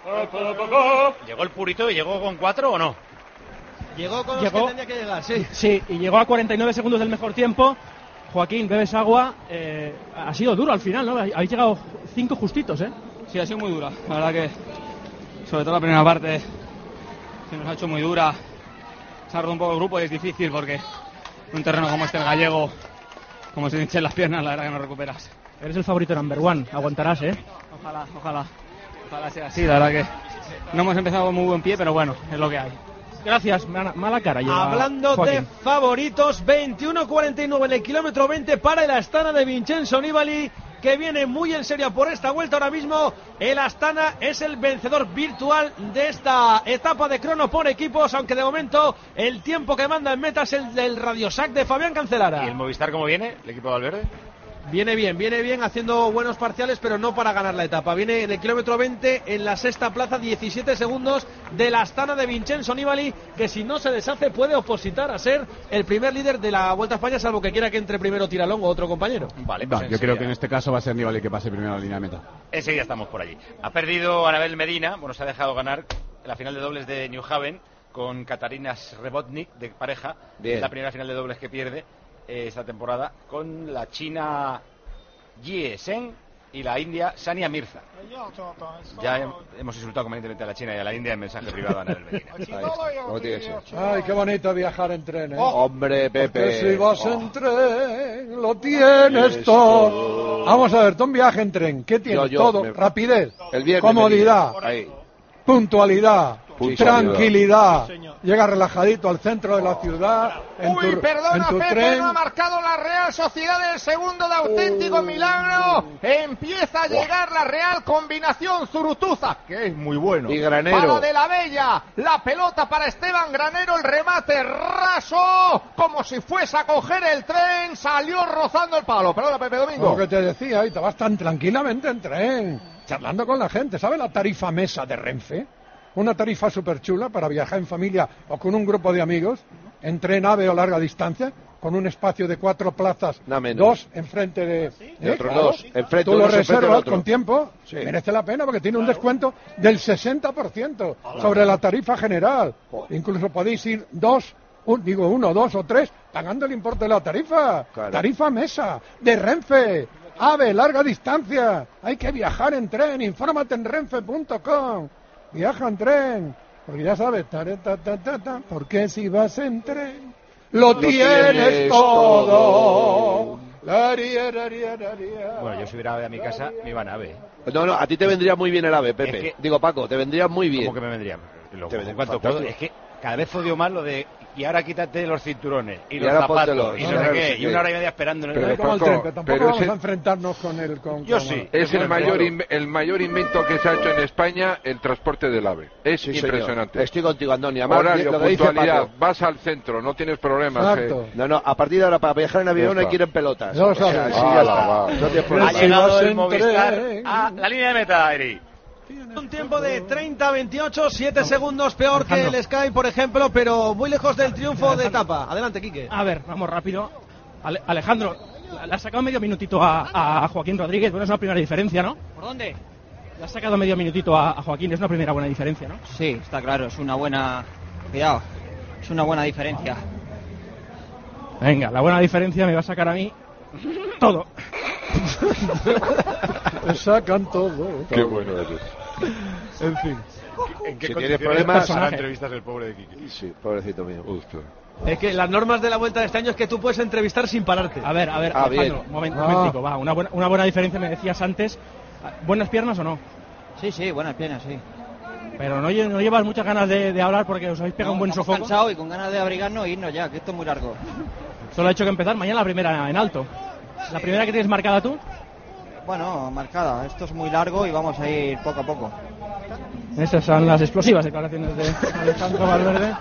¿Llegó el Purito y llegó con 4 o no? Llegó con los que tenía que llegar, sí. Sí, y llegó a 49 segundos del mejor tiempo. Joaquín, bebes agua. Ha sido duro al final, ¿no? Habéis llegado 5 justitos, ¿eh? Sí, ha sido muy dura. La verdad que, sobre todo la primera parte, se nos ha hecho muy dura. Se ha roto un poco el grupo y es difícil porque en un terreno como este, el gallego, como se hinchen las piernas, la verdad que no recuperas. Eres el favorito number one, aguantarás, ¿eh? Ojalá sea así, la verdad que no hemos empezado con muy buen pie, pero bueno, es lo que hay. Gracias, mala cara. Hablando Joaquín. de favoritos, 21-49 en el kilómetro 20 para el Astana de Vincenzo Nibali, que viene muy en serio por esta vuelta ahora mismo. El Astana es el vencedor virtual de esta etapa de crono por equipos, aunque de momento el tiempo que manda en meta es el del Radiosac de Fabián Cancelara. ¿Y el Movistar cómo viene, el equipo de Valverde? Viene bien, haciendo buenos parciales, pero no para ganar la etapa. Viene en el kilómetro 20, en la sexta plaza, 17 segundos de la Astana de Vincenzo Nibali, que si no se deshace puede opositar a ser el primer líder de la Vuelta a España, salvo que quiera que entre primero Tiralongo o otro compañero. Vale, pues yo creo que en este caso va a ser Nibali que pase primero a la línea de meta. Enseguida estamos por allí. Ha perdido Anabel Medina, bueno, se ha dejado ganar la final de dobles de New Haven con Katarina Srebotnik de pareja. Bien. Es la primera final de dobles que pierde esta temporada, con la china Jie Seng y la india Sania Mirza. Ya hemos insultado convenientemente a la China y a la India en mensaje privado a Anabel Medina. Ay, qué bonito viajar en tren, ¿eh? Hombre, Pepe. Porque si vas en tren, lo tienes todo. Vamos a ver, tú un viaje en tren, ¿qué tienes? Todo, rapidez, comodidad, puntualidad, tranquilidad. Llega relajadito al centro de la ciudad. Perdona, en tu Pepe, tren. no ha marcado la Real Sociedad el segundo de auténtico milagro. Empieza a llegar la Real, combinación Zurutuza, que es muy bueno. Y Granero. Para De la Bella, la pelota para Esteban Granero, el remate raso, como si fuese a coger el tren, salió rozando el palo. Perdona, Pepe Domingo. Lo que te decía, y te vas tan tranquilamente en tren, charlando con la gente. ¿Sabes la tarifa mesa de Renfe? Una tarifa súper chula para viajar en familia o con un grupo de amigos, en tren AVE o larga distancia, con un espacio de 4 plazas, 2 enfrente de otros dos. Enfrente tú lo unos, enfrente reservas otro. Con tiempo, merece la pena porque tiene un descuento del 60% sobre la tarifa general. Incluso podéis ir uno, dos o tres, pagando el importe de la tarifa. Claro. Tarifa mesa de Renfe. AVE, larga distancia. Hay que viajar en tren. Infórmate en renfe.com. Viaja en tren. Porque ya sabes, porque si vas en tren, lo tienes todo. Bueno, yo si hubiera AVE a mi casa, me iba en AVE. No, a ti te vendría muy bien el AVE, Pepe. Es que, digo, Paco, te vendría muy bien. ¿Cómo que me vendría? Te vendría ¿Cuánto puedo? Es que cada vez odio más lo de y ahora quítate los cinturones y los ahora zapatos póntelos, y no sé qué, y una hora y media esperando en el Pero como el tren, pero tampoco vamos a enfrentarnos con el... Yo sí. Es el mayor invento que se ha hecho en España, el transporte del AVE. Es impresionante. Señor. Estoy contigo, Andoni. Horario, lo que dice puntualidad, Paco. vas al centro, no tienes problemas. No, a partir de ahora para viajar en avión hay que ir en pelotas. Ya lo sabes. Sí, ya está. No tienes problema. Ha llegado el Movistar a la línea de meta, Eri. Un tiempo de 30-28, 7 segundos peor que el Sky, por ejemplo, pero muy lejos del triunfo de etapa. Adelante, Quique. A ver, vamos rápido. Alejandro, le has sacado medio minutito a Joaquín Rodríguez. Bueno, es una primera diferencia, ¿no? ¿Por dónde? Le has sacado medio minutito a Joaquín, es una primera buena diferencia, ¿no? Sí, está claro, es una buena... Cuidado, es una buena diferencia. Venga, la buena diferencia me va a sacar a mí todo. Te sacan todo. Qué bueno eres. En fin. ¿En qué Si condiciones tienes problemas, hará entrevistas el pobre de Quique? Sí, pobrecito mío. Es que las normas de la vuelta de este año es que tú puedes entrevistar sin pararte. A ver, Alejandro, momentico, va. Una buena diferencia, me decías antes. ¿Buenas piernas o no? Sí, buenas piernas, sí. Pero no llevas muchas ganas de hablar porque os habéis pegado un buen sofoco. Cansado y con ganas de abrigarnos e irnos ya, que esto es muy largo. Solo ha hecho que empezar mañana la primera en alto. ¿La primera que tienes marcada tú? Bueno, marcada. Esto es muy largo y vamos a ir poco a poco. Estas son las explosivas declaraciones de Alejandro Valverde.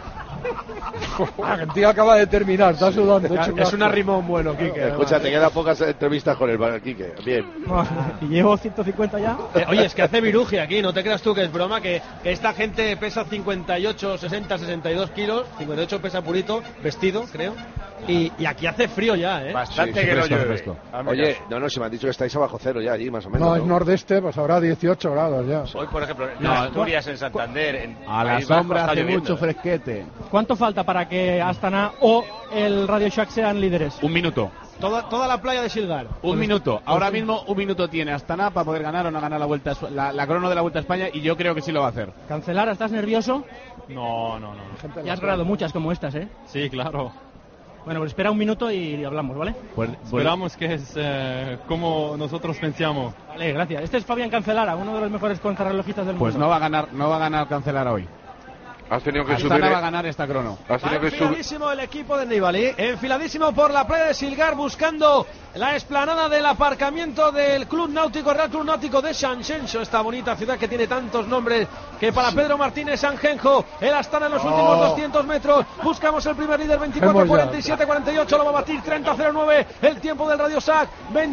El tío acaba de terminar, está sudando. Es un arrimón bueno, Quique. Escucha, te quedan pocas entrevistas con el Quique. Bien. Y llevo 150 ya. Oye, es que hace viruji aquí, no te creas tú que es broma, que esta gente pesa 58, 60, 62 kilos, 58 pesa purito, vestido, creo, y aquí hace frío ya, ¿eh? Bastante que no llueve. Oye, no, si me han dicho que estáis abajo cero ya allí, más o menos. No, es nordeste, pues habrá 18 grados ya. Hoy, por ejemplo, en Asturias, en Santander, a la sombra hace mucho fresquete. ¿Cuánto falta para que Astana o el Radio Shack sean líderes? Un minuto. Toda la playa de Silgar. Un minuto. Ahora mismo un minuto tiene Astana para poder ganar o no ganar la crono de la Vuelta a España, y yo creo que sí lo va a hacer. ¿Cancelar? ¿Estás nervioso? No. Ya has ganado muchas como estas, ¿eh? Sí, claro. Bueno, pues espera un minuto y hablamos, ¿vale? Pues esperamos que es como nosotros pensamos. Vale, gracias. Este es Fabián Cancelara, uno de los mejores contrarrelojistas del pues mundo. Pues no va a ganar Cancelara hoy. Has tenido que Astana subir. va a ganar esta crono. Enfiladísimo el equipo de Nibali, enfiladísimo por la playa de Silgar, buscando la explanada del aparcamiento del Club Náutico, Real Club Náutico de Sanxenxo, esta bonita ciudad que tiene tantos nombres, que para Pedro Martínez Sanjenjo, el Astana en los últimos 200 metros, buscamos el primer líder, 24-47-48, lo va a batir 30-09, el tiempo del Radio Sac,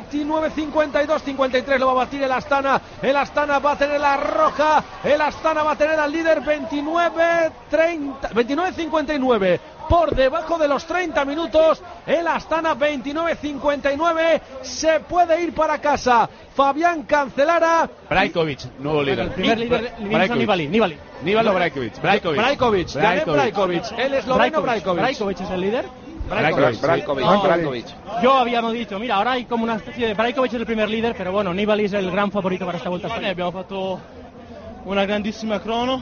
29-52-53, lo va a batir el Astana va a tener la roja, el Astana va a tener al líder 29-59, por debajo de los 30 minutos, el Astana 29-59, se puede ir para casa. Fabián Cancelara. Brajkovic, nuevo líder. El primer líder, Nibali. Nibali o Brajkovic. Brajkovic, el esloveno Brajkovic. ¿Brajkovic es el líder? Brajkovic. Yo habíamos dicho, mira, ahora hay como una especie de Brajkovic es el primer líder, pero bueno, Nibali es el gran favorito para esta Vuelta a España. Abbiamo fatto una grandissima crono.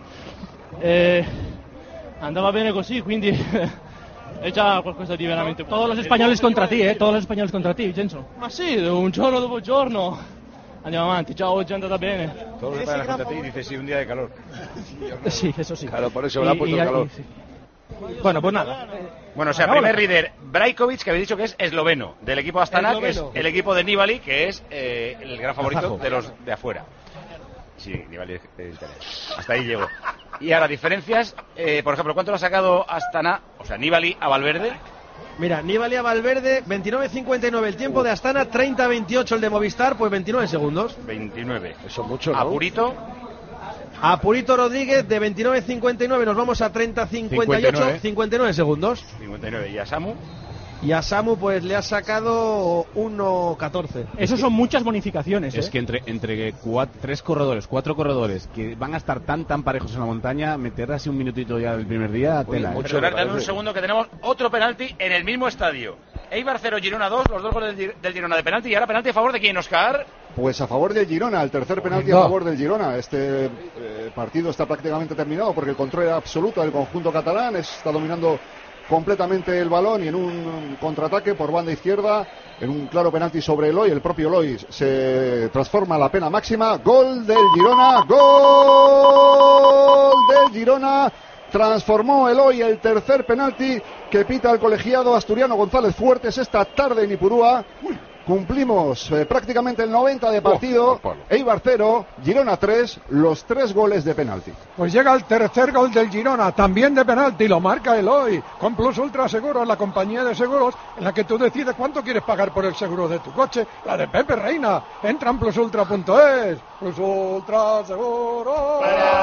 Andava bene così, quindi è già qualcosa di veramente... Todos los españoles contra ti, todos los españoles contra ti, Jenson. Ma sì, un giorno dopo giorno andiamo avanti, già oggi è andata bene. Todos los españoles contra ti, dices sí, un día de calor. Sí, eso sí. Claro, por eso me ha puesto el calor. Sí. Bueno, pues nada. Bueno, o sea, primer líder Brajkovic, que habéis dicho que es esloveno, del equipo Astana, que es el equipo de Nibali, que es el gran favorito de los de afuera. Sí, Nibali es italiano. Hasta ahí llego. Y ahora, diferencias, por ejemplo, ¿cuánto le ha sacado Astana, o sea, Nibali a Valverde? Mira, Nibali a Valverde, 29-59 el tiempo de Astana, 30-28 el de Movistar, pues 29 segundos. 29. Eso es mucho, ¿no? A Purito. A Purito Rodríguez, de 29-59 nos vamos a 30-58, 59 segundos. 59. ¿Y a Samu? Y a Samu pues le ha sacado 1.14. Eso son muchas bonificaciones. Es que entre cuatro corredores que van a estar tan parejos en la montaña, meter así un minutito ya del primer día, tela. Dame un segundo que tenemos otro penalti en el mismo estadio. Eibar 0, Girona 2, los dos goles del Girona de penalti. Y ahora penalti a favor de quién, Oscar. Pues a favor del Girona, el tercer penalti a favor del Girona. Este partido está prácticamente terminado porque el control era absoluto del conjunto catalán, está dominando completamente el balón y en un contraataque por banda izquierda, en un claro penalti sobre Eloy, el propio Eloy se transforma la pena máxima. Gol del Girona, transformó Eloy el tercer penalti que pita el colegiado asturiano González Fuertes esta tarde en Ipurúa. Cumplimos prácticamente el 90 de partido. Eibar 0, Girona 3, los 3 goles de penalti. Pues llega el tercer gol del Girona, también de penalti, lo marca Eloy, con Plus Ultra Seguros, la compañía de seguros en la que tú decides cuánto quieres pagar por el seguro de tu coche, la de Pepe Reina. Entra en plusultra.es. Plus Ultra Seguros.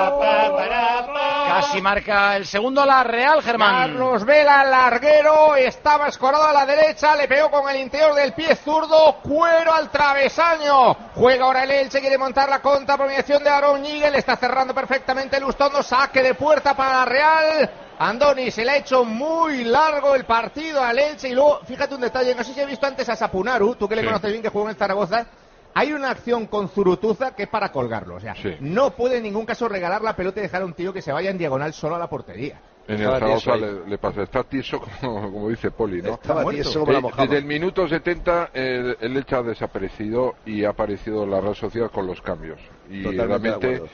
Casi marca el segundo la Real, Germán. Carlos Vela, larguero, estaba escorado a la derecha, le pegó con el interior del pie zurdo, cuero al travesaño. Juega ahora el Elche, quiere montar la contra, promediación de Aarón Ñíguez, le está cerrando perfectamente Lustondo, saque de puerta para la Real. Andoni, se le ha hecho muy largo el partido al Elche. Y luego, fíjate un detalle, no sé si he visto antes a Sapunaru, tú que le conoces bien, que jugó en el Zaragoza. Hay una acción con Zurutuza que es para colgarlo, o sea, no puede en ningún caso regalar la pelota y dejar a un tío que se vaya en diagonal solo a la portería. En el Zaragoza le pasa, está tieso como dice Poli, ¿no? Estaba tieso como la mojama. Desde el minuto 70 el Elche ha desaparecido y ha aparecido la Real Sociedad con los cambios. Y realmente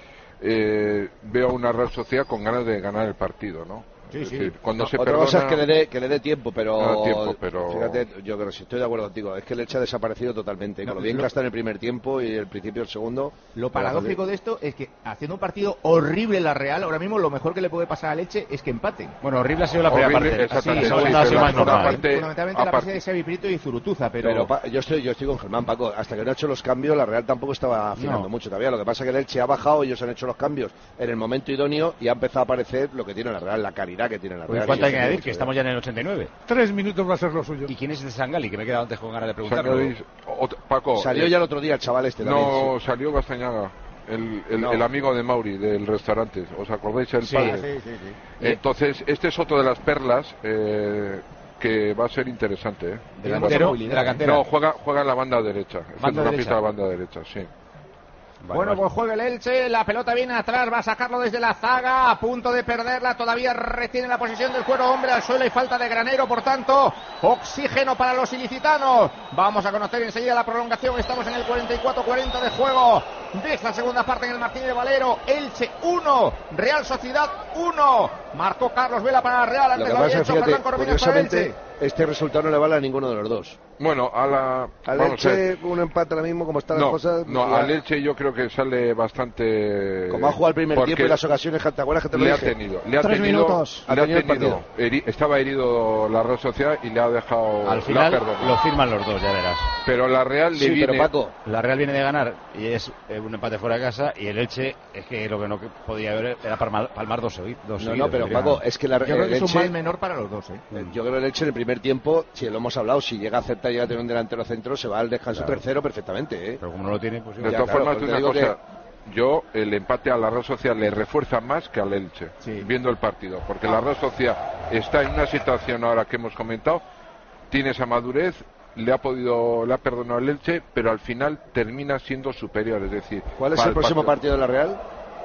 veo una Real Sociedad con ganas de ganar el partido, ¿no? Sí, es sí. decir, cuando se otra perdona... cosa es que le dé tiempo, pero fíjate, yo creo que sí, estoy de acuerdo contigo, es que el Elche ha desaparecido totalmente, con lo bien que está en el primer tiempo y el principio del segundo. Lo paradójico de esto es que haciendo un partido horrible la Real, ahora mismo lo mejor que le puede pasar al Elche es que empaten. Bueno, horrible ha sido la primera parte. Exactamente, ha sido más normal. Fundamentalmente la presencia de Xavi Prieto y Zurutuza, pero yo estoy con Germán, Paco, hasta que no ha hecho los cambios la Real tampoco estaba afinando mucho todavía, lo que pasa es que el Elche ha bajado, ellos han hecho los cambios en el momento idóneo y ha empezado a aparecer lo que tiene la Real, la caridad que tiene la Real. ¿Cuánto hay que añadir? Que estamos ya en el 89. 3 minutos va a ser lo suyo. ¿Y quién es este Sangali? Que me he quedado antes con ganas de preguntarlo. Paco, salió ya el otro día el chaval este también. No, salió Gastañaga. El amigo de Mauri del restaurante, ¿os acordáis? El padre. Sí. Entonces, este es otro de las perlas que va a ser interesante. Delantero de la cantera. No, juega en la banda derecha. Centrocampista de la banda derecha, sí. Bueno, pues juega el Elche, la pelota viene atrás, va a sacarlo desde la zaga, a punto de perderla, todavía retiene la posición del cuero, hombre al suelo y falta de Granero, por tanto, oxígeno para los ilicitanos. Vamos a conocer enseguida la prolongación, estamos en el 44-40 de juego de esta segunda parte en el Martínez Valero. Elche 1, Real Sociedad 1, marcó Carlos Vela para la Real, antes lo había hecho Fernán Coromines para Elche. Este resultado no le vale a ninguno de los dos. Bueno, al Elche un empate ahora mismo, como están las cosas. No, al Elche yo creo que sale bastante. Como ha jugado el primer tiempo y las ocasiones, ¿te acuerdas que te lo dije? Le ha 3 tenido, minutos. Estaba herido la Real Sociedad y le ha dejado. Al final lo firman los dos, ya verás. Pero la Real le viene. Pero Paco, la Real viene de ganar y es un empate fuera de casa, y el Elche es que lo que no podía haber era palmar dos seguidos. No, pero Paco, es que yo creo que es un mal menor para los dos. Yo creo que el Elche en el primer tiempo, si lo hemos hablado, si llega a aceptar y llega a tener un delantero centro, se va al descanso tercero perfectamente. Pero como no lo tiene, pues de todas formas, una cosa, yo el empate a la Real Sociedad le refuerza más que al Elche, viendo el partido, porque la Real Sociedad está en una situación ahora que hemos comentado, tiene esa madurez, le ha perdonado el Elche, pero al final termina siendo superior, es decir. ¿Cuál es el próximo partido de la Real?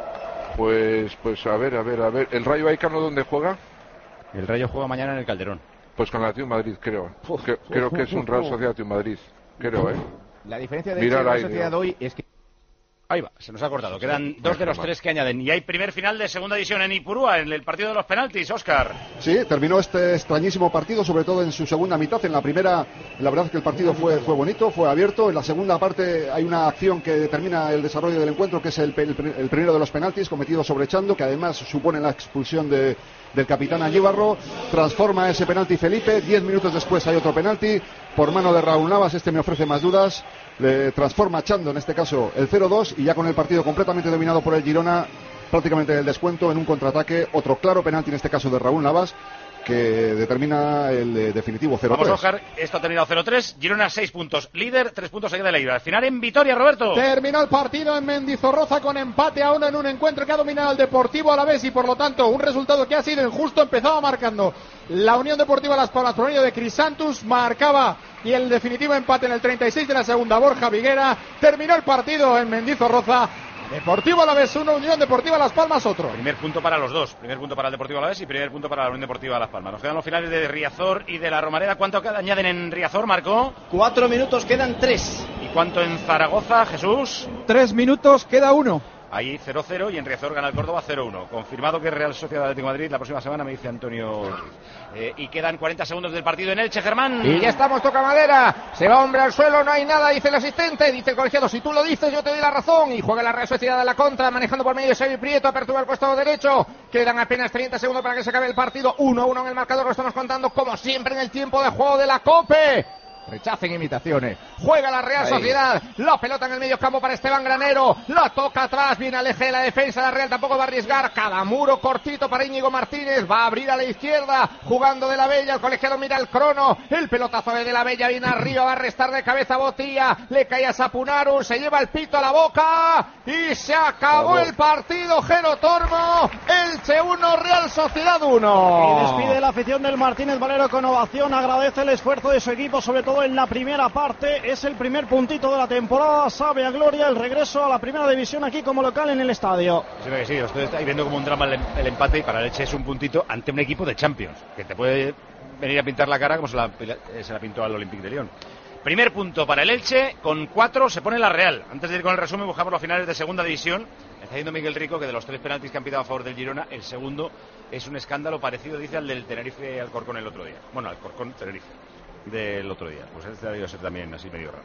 Pues a ver, ¿el Rayo Vallecano dónde juega? El Rayo juega mañana en el Calderón. Pues con la Atlético de Madrid, creo. Creo que es un Real Sociedad Atlético de Madrid. Creo, La diferencia de la Sociedad hoy es que... Ahí va, se nos ha cortado. Quedan dos de los tres que añaden. Y hay primer final de segunda división en Ipurúa, en el partido de los penaltis, Óscar. Sí, terminó este extrañísimo partido, sobre todo en su segunda mitad. En la primera, la verdad es que el partido fue bonito, fue abierto. En la segunda parte hay una acción que determina el desarrollo del encuentro, que es el primero de los penaltis cometido sobre Chando, que además supone la expulsión del capitán Añíbarro. Transforma ese penalti Felipe. 10 minutos después hay otro penalti por mano de Raúl Navas. Este me ofrece más dudas. Le transforma Chando, en este caso, el 0-2, y ya con el partido completamente dominado por el Girona, prácticamente el descuento en un contraataque. Otro claro penalti, en este caso de Raúl Navas, que determina el definitivo 0-3. Vamos, Oscar, esto ha terminado 0-3, Girona 6 puntos, líder, 3 puntos se queda el Eibar. Al final en Vitoria, Roberto. Terminó el partido en Mendizorroza con empate a 1 en un encuentro que ha dominado el Deportivo Alavés, y por lo tanto un resultado que ha sido injusto. Empezaba marcando la Unión Deportiva Las Palmas por medio de Crisantus, marcaba, y el definitivo empate en el 36 de la segunda, Borja Viguera. Terminó el partido en Mendizorroza. Deportivo Alavés 1, Unión Deportiva Las Palmas otro. Primer punto para los dos, primer punto para el Deportivo Alavés y primer punto para la Unión Deportiva Las Palmas. Nos quedan los finales de Riazor y de la Romareda. ¿Cuánto añaden en Riazor, Marco? 4 minutos, quedan 3. ¿Y cuánto en Zaragoza, Jesús? 3 minutos, queda 1. Ahí 0-0 y en Riazor gana el Córdoba 0-1. Confirmado que Real Sociedad Atlético de Madrid la próxima semana, me dice Antonio. Y quedan 40 segundos del partido en Elche, Germán. Y ya estamos, toca madera. Se va hombre al suelo, no hay nada, dice el asistente. Dice el colegiado, si tú lo dices yo te doy la razón. Y juega la Real Sociedad a la contra, manejando por medio de Xavi Prieto, apertura al costado derecho. Quedan apenas 30 segundos para que se acabe el partido. 1-1 en el marcador, lo estamos contando como siempre en el tiempo de juego de la COPE. Rechacen imitaciones. Juega la Real Sociedad. La pelota en el medio campo para Esteban Granero. La toca atrás. Viene al eje de la defensa. La Real tampoco va a arriesgar. Cada muro cortito para Íñigo Martínez. Va a abrir a la izquierda. Jugando de la Bella. El colegiado mira el crono. El pelotazo de la Bella viene arriba. Va a restar de cabeza Botilla. Le cae a Sapunaru. Se lleva el pito a la boca. Y se acabó el partido. Jero Tormo. Elche 1, Real Sociedad 1. Y despide la afición del Martínez Valero con ovación. Agradece el esfuerzo de su equipo, sobre todo en la primera parte. Es el primer puntito de la temporada, sabe a gloria el regreso a la primera división aquí como local en el estadio. Sí, que sí, estoy viendo como un drama el empate, y para el Elche es un puntito ante un equipo de Champions, que te puede venir a pintar la cara como se la pintó al Olympique de Lyon. Primer punto para el Elche, con 4 se pone la Real. Antes de ir con el resumen, buscamos los finales de segunda división. Está diciendo Miguel Rico que de los 3 penaltis que han pitado a favor del Girona, el segundo es un escándalo parecido, dice, al del Tenerife Alcorcón el otro día. Bueno, Alcorcón Tenerife del otro día, pues este debió ser también así medio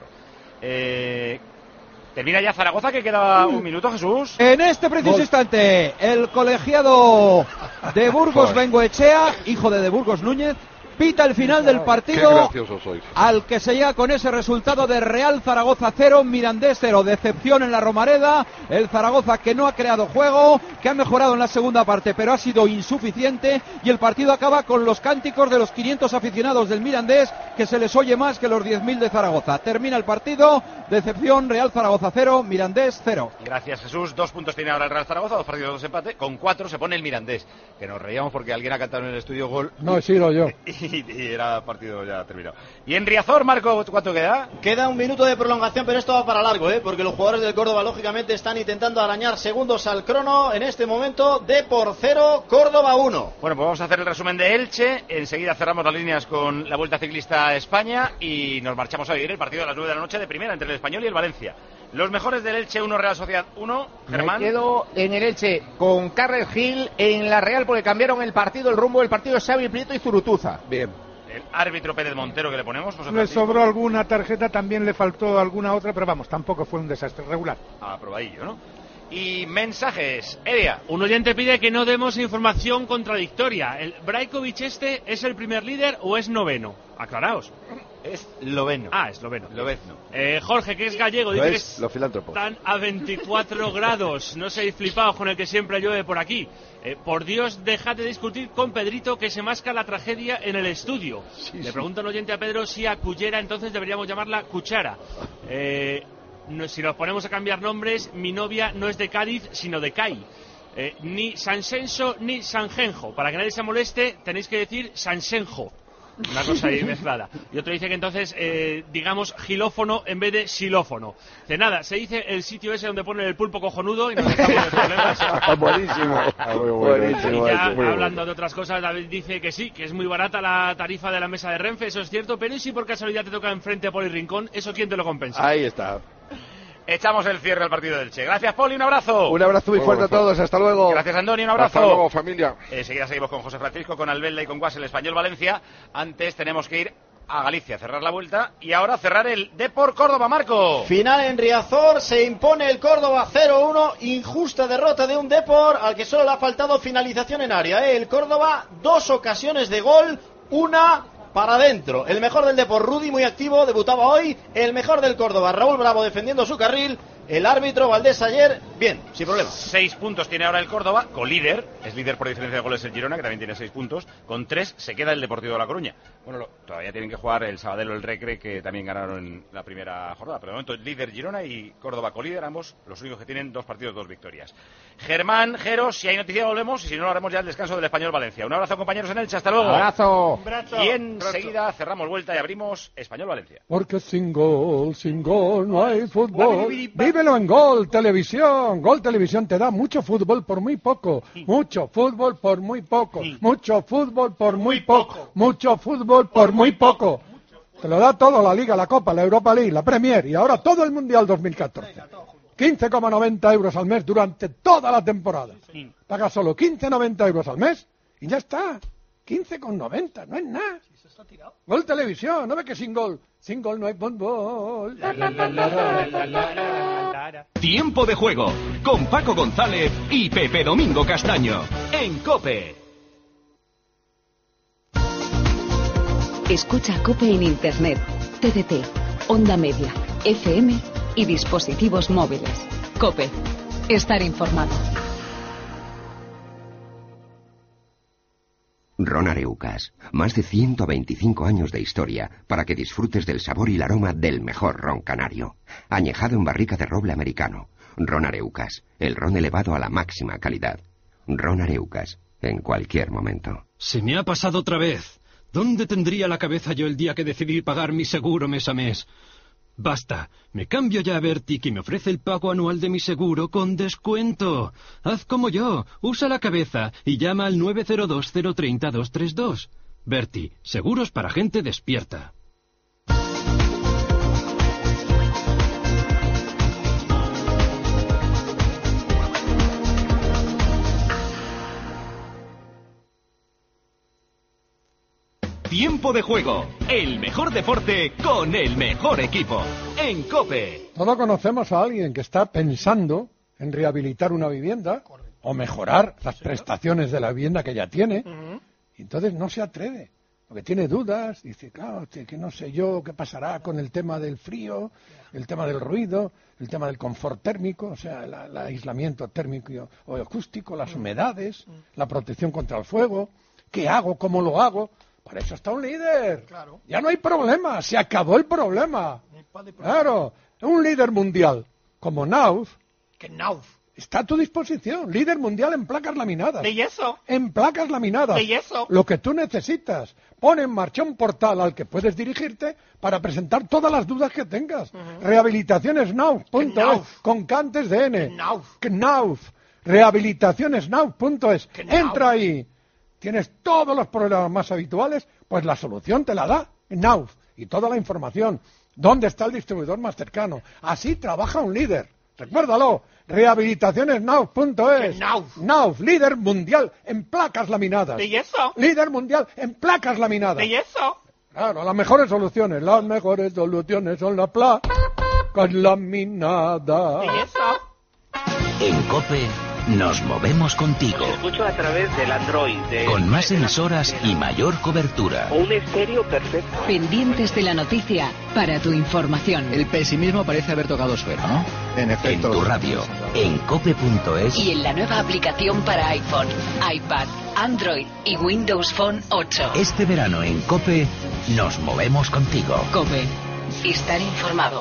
raro. Termina ya Zaragoza, que queda un minuto, Jesús. En este preciso instante, el colegiado de Burgos Bengoechea, hijo de Burgos Núñez, pita el final del partido, al que se llega con ese resultado de Real Zaragoza 0, Mirandés 0. Decepción en la Romareda, el Zaragoza que no ha creado juego, que ha mejorado en la segunda parte, pero ha sido insuficiente, y el partido acaba con los cánticos de los 500 aficionados del Mirandés, que se les oye más que los 10.000 de Zaragoza. Termina el partido, decepción, Real Zaragoza 0, Mirandés 0. Gracias, Jesús. 2 puntos tiene ahora el Real Zaragoza, 2 partidos, 2 empates. Con 4 se pone el Mirandés, que nos reíamos porque alguien ha cantado en el estudio gol. No, he sido yo. Y era partido ya terminado. Y en Riazor, Marco, ¿cuánto queda? Queda un minuto de prolongación, pero esto va para largo, porque los jugadores del Córdoba lógicamente están intentando arañar segundos al crono. En este momento, Depor 0, Córdoba 1. Bueno, pues vamos a hacer el resumen de Elche. Enseguida cerramos las líneas con la Vuelta Ciclista a España y nos marchamos a vivir el partido a las 9 de la noche de primera entre el Español y el Valencia. Los mejores del Elche 1, Real Sociedad 1, Germán. Me quedo en el Elche con Carles Gil, en la Real porque cambiaron el partido, el rumbo del partido Xavi Prieto y Zurutuza. Bien. El árbitro Pérez Montero, que le ponemos. Le sobró alguna tarjeta, también le faltó alguna otra, pero vamos, tampoco fue un desastre, regular. Aprobadillo, ¿no? Y mensajes, Elia. Un oyente pide que no demos información contradictoria. ¿El Brajkovic este es el primer líder o es noveno? Aclaraos. Es Loveno. Ah, es Loveno. Jorge, que es gallego, dice que están a 24 grados. No seáis flipados con el que siempre llueve por aquí. Por Dios, dejad de discutir con Pedrito, que se masca la tragedia en el estudio. Le pregunta un oyente a Pedro si a Cullera entonces deberíamos llamarla Cuchara. Si nos ponemos a cambiar nombres, mi novia no es de Cádiz, sino de CAI. Ni Sansenso ni Sanjenjo. Para que nadie se moleste, tenéis que decir Sansenjo. Una cosa ahí mezclada. Y otro dice que entonces, digamos, gilófono en vez de xilófono. De nada, se dice el sitio ese donde ponen el pulpo cojonudo y nos dejamos de problemas. Buenísimo. Y ya hablando de otras cosas, David dice que sí, que es muy barata la tarifa de la mesa de Renfe, eso es cierto, pero ¿y si por casualidad te toca enfrente Poli Rincón? ¿Eso quién te lo compensa? Ahí está. Echamos el cierre al partido del Che. Gracias, Poli, un abrazo. Un abrazo muy fuerte a todos, hasta luego. Gracias, Andoni, un abrazo. Hasta luego, familia. Enseguida seguimos con José Francisco, con Albelda y con Guas, el Español Valencia. Antes tenemos que ir a Galicia, cerrar la vuelta y ahora cerrar el Depor Córdoba, Marco. Final en Riazor, se impone el Córdoba 0-1, injusta derrota de un Depor al que solo le ha faltado finalización en área. El Córdoba, 2 ocasiones de gol, una para adentro. El mejor del Depor, Rudy, muy activo, debutaba hoy. El mejor del Córdoba, Raúl Bravo, defendiendo su carril. El árbitro Valdés ayer, bien, sin problema. 6 puntos tiene ahora el Córdoba, colíder. Es líder por diferencia de goles el Girona, que también tiene 6 puntos. Con 3 se queda el Deportivo de La Coruña. Bueno, todavía tienen que jugar el Sabadell o el Recre, que también ganaron en la primera jornada. Pero de momento líder Girona y Córdoba colíder, ambos los únicos que tienen 2 partidos, 2 victorias. Germán, Jero, si hay noticia volvemos, y si no lo haremos ya el descanso del Español Valencia. Un abrazo, compañeros en Elche, hasta luego. Abrazo. Y enseguida cerramos vuelta y abrimos Español Valencia. Porque sin gol no hay fútbol. Vívelo en Gol Televisión. Gol Televisión te da mucho fútbol por muy poco. Mucho fútbol por muy poco. Mucho fútbol por muy poco. Mucho fútbol por muy poco. Te lo da todo, la Liga, la Copa, la Europa League, la Premier y ahora todo el Mundial 2014. 15,90 euros al mes durante toda la temporada. Sí. Paga solo 15,90 euros al mes y ya está. 15,90, no es nada. Sí, se está tirado. Gol Televisión, ¿no ves que sin gol no hay fútbol? Tiempo de juego con Paco González y Pepe Domingo Castaño en COPE. Escucha COPE en Internet, TDT, Onda Media, FM y dispositivos móviles. COPE. Estar informado. Ron Areucas. Más de 125 años de historia para que disfrutes del sabor y el aroma del mejor ron canario. Añejado en barrica de roble americano. Ron Areucas. El ron elevado a la máxima calidad. Ron Areucas. En cualquier momento. Se me ha pasado otra vez. ¿Dónde tendría la cabeza yo el día que decidí pagar mi seguro mes a mes? Basta, me cambio ya a Berti, que me ofrece el pago anual de mi seguro con descuento. Haz como yo, usa la cabeza y llama al 902-030-232. Berti, seguros para gente despierta. Tiempo de juego, el mejor deporte con el mejor equipo, en COPE. Todos conocemos a alguien que está pensando en rehabilitar una vivienda o mejorar las prestaciones de la vivienda que ya tiene, y entonces no se atreve, porque tiene dudas, dice, claro, que no sé yo qué pasará con el tema del frío, el tema del ruido, el tema del confort térmico, o sea, el aislamiento térmico o acústico, las humedades, la protección contra el fuego, ¿qué hago? ¿Cómo lo hago? Para eso está un líder. Claro. Ya no hay problema, se acabó el problema. Claro, un líder mundial como Knauf, está a tu disposición. Líder mundial en placas laminadas. ¿De yeso? En placas laminadas. ¿De yeso? Lo que tú necesitas. Pon en marcha un portal al que puedes dirigirte para presentar todas las dudas que tengas. Rehabilitacionesknauf.es con cantes de N. Knauf. Rehabilitacionesknauf.es. Entra ahí. Tienes todos los problemas más habituales, pues la solución te la da Knauf y toda la información. ¿Dónde está el distribuidor más cercano? Así trabaja un líder. Recuérdalo, rehabilitacionesknauf.es. Knauf, líder mundial en placas laminadas. ¿De yeso? Líder mundial en placas laminadas. ¿De yeso? Claro, las mejores soluciones son las placas laminadas. ¿De yeso? En COPE nos movemos contigo. Lo escucho a través del Android. Con más emisoras y mayor cobertura. Un estéreo perfecto. Pendientes de la noticia para tu información. El pesimismo parece haber tocado suelo, ¿no? En efecto. En tu radio, en cope.es. Y en la nueva aplicación para iPhone, iPad, Android y Windows Phone 8. Este verano en COPE nos movemos contigo. COPE. Estar informado.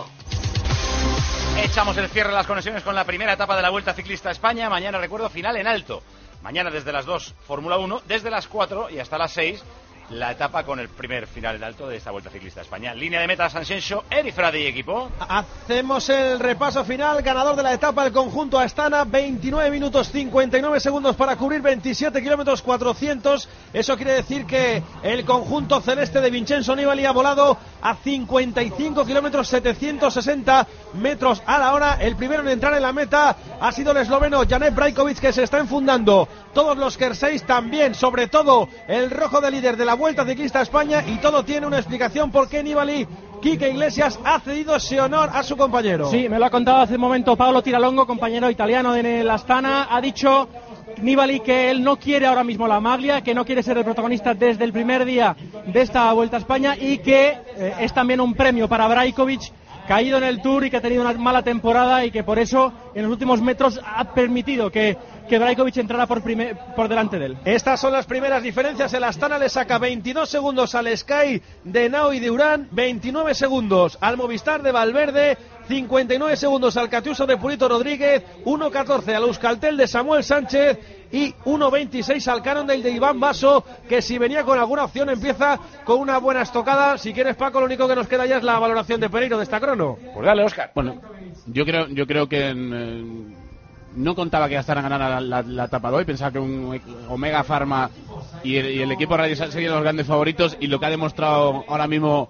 Echamos el cierre de las conexiones con la primera etapa de la Vuelta Ciclista a España. Mañana, recuerdo, final en alto. Mañana desde las 2, Fórmula 1. Desde las 4 y hasta las 6, la etapa con el primer final en alto de esta Vuelta Ciclista a España. Línea de meta, Sanxenxo, Eri Frade y equipo. Hacemos el repaso final. Ganador de la etapa, el conjunto Astana. 29 minutos 59 segundos para cubrir 27 kilómetros 400. Eso quiere decir que el conjunto celeste de Vincenzo Nibali ha volado a 55 kilómetros 760 metros a la hora. El primero en entrar en la meta ha sido el esloveno Janez Brajkovic, que se está enfundando todos los jerseys, también, sobre todo, el rojo de líder de la Vuelta Ciclista a España, y todo tiene una explicación por qué Nibali, Quique Iglesias, ha cedido ese honor a su compañero. Sí, me lo ha contado hace un momento Paolo Tiralongo, compañero italiano de el Astana. Ha dicho Nibali que él no quiere ahora mismo la maglia, que no quiere ser el protagonista desde el primer día de esta Vuelta a España, y que es también un premio para Brajkovic, caído en el Tour y que ha tenido una mala temporada, y que por eso en los últimos metros ha permitido que Brajkovic entrara por delante de él. Estas son las primeras diferencias. El Astana le saca 22 segundos al Sky de Henao y de Urán, 29 segundos al Movistar de Valverde, 59 segundos al Catiuso de Purito Rodríguez, 1.14 al Euskaltel de Samuel Sánchez y 1.26 al Cannondale de Iván Basso, que si venía con alguna opción empieza con una buena estocada. Si quieres, Paco, lo único que nos queda ya es la valoración de Pereiro de esta crono. Pues dale, Óscar. Bueno, yo creo que no contaba que Astana ganara la etapa de hoy. Pensaba que un Omega Pharma y el equipo Radio serían los grandes favoritos, y lo que ha demostrado ahora mismo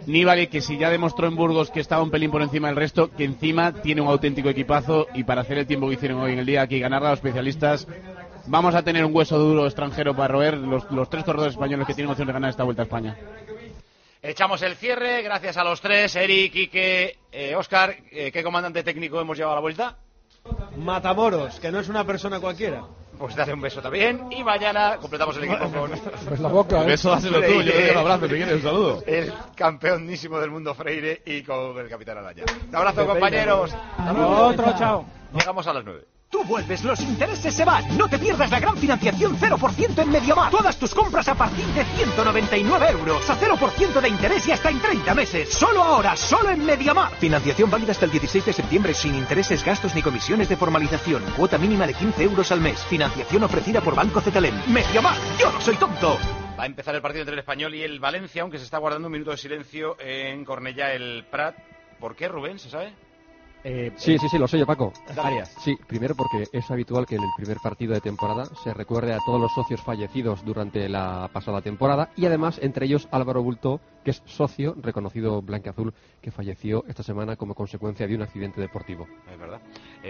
Nibali, que si ya demostró en Burgos que estaba un pelín por encima del resto, que encima tiene un auténtico equipazo, y para hacer el tiempo que hicieron hoy en el día aquí y ganar a los especialistas, vamos a tener un hueso duro extranjero para roer los 3 corredores españoles que tienen opción de ganar esta Vuelta a España. Echamos el cierre, gracias a los 3, Eric, Quique, Óscar. ¿Qué comandante técnico hemos llevado a la vuelta? Matamoros, que no es una persona cualquiera. Pues dale un beso también, y mañana completamos el equipo con... Pues la boca, El beso dáselo tú, yo te doy un abrazo, si quieres, un saludo. El campeonísimo del mundo Freire y con el capitán Araya. Un abrazo, compañeros. Otro, chao. Llegamos a las 9. Tú vuelves, los intereses se van. No te pierdas la gran financiación 0% en MediaMarkt. Todas tus compras a partir de 199 euros. A 0% de interés y hasta en 30 meses. Solo ahora, solo en MediaMarkt. Financiación válida hasta el 16 de septiembre sin intereses, gastos ni comisiones de formalización. Cuota mínima de 15 euros al mes. Financiación ofrecida por Banco Cetelem. MediaMarkt. Yo no soy tonto. Va a empezar el partido entre el Español y el Valencia, aunque se está guardando un minuto de silencio en Cornellá el Prat. ¿Por qué, Rubén? ¿Se sabe? Sí, lo sé yo, Paco. Arias. Sí, primero porque es habitual que en el primer partido de temporada se recuerde a todos los socios fallecidos durante la pasada temporada, y además entre ellos Álvaro Bultó, que es socio reconocido blanquiazul, que falleció esta semana como consecuencia de un accidente deportivo. Es verdad.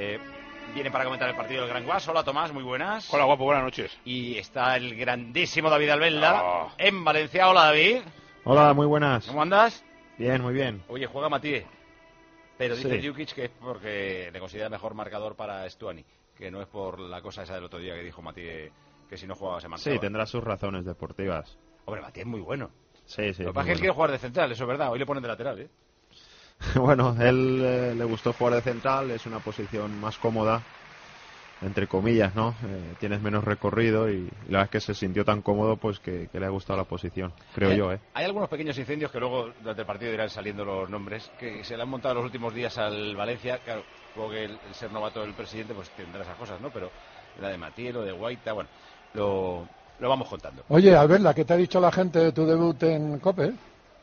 Viene para comentar el partido del Gran Guas. Hola, Tomás, muy buenas. Hola, guapo, buenas noches. Y está el grandísimo David Albelda en Valencia. Hola, David. Hola, muy buenas. ¿Cómo andas? Bien, muy bien. Oye, juega Matías. Pero dice Sí. Jukic que es porque le considera mejor marcador para Stuani, que no es por la cosa esa del otro día que dijo Matías que si no jugaba se marcaba. Sí, tendrá sus razones deportivas. Hombre, Matías es muy bueno. Sí, sí. Lo que pasa es que él quiere jugar de central, eso es verdad. Hoy le ponen de lateral, ¿eh? Bueno, él le gustó jugar de central, es una posición más cómoda, entre comillas, ¿no? Tienes menos recorrido y la verdad es que se sintió tan cómodo pues que le ha gustado la posición, creo yo, ¿eh? Hay algunos pequeños incendios que luego durante el partido irán saliendo los nombres, que se le han montado los últimos días al Valencia. Claro, supongo que el ser novato del presidente pues tendrá esas cosas, ¿no? Pero la de Matías, lo de Guaita, bueno, lo vamos contando. Oye, Albelda, ¿qué te ha dicho la gente de tu debut en COPE?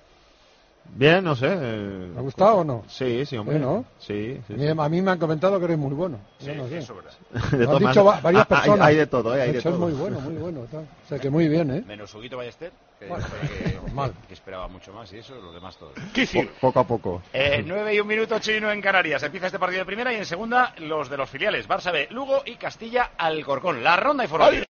Bien, no sé. ¿Te ha gustado o no? Sí, hombre. ¿no? Sí. A mí me han comentado que eres muy bueno. Sí, no sé. eso es verdad. Lo De han todas dicho maneras, varias personas. hay de todo, hay de hecho, todo. es muy bueno. Tal. O sea, que muy bien, ¿eh? Menos Huguito Ballester, que, Bueno, que esperaba mucho más, y eso, los demás todos. Poco a poco. 9 y 1 minuto, Chino en Canarias. Empieza este partido de primera y en segunda los de los filiales. Barça B, Lugo y Castilla Alcorcón. La ronda informativa.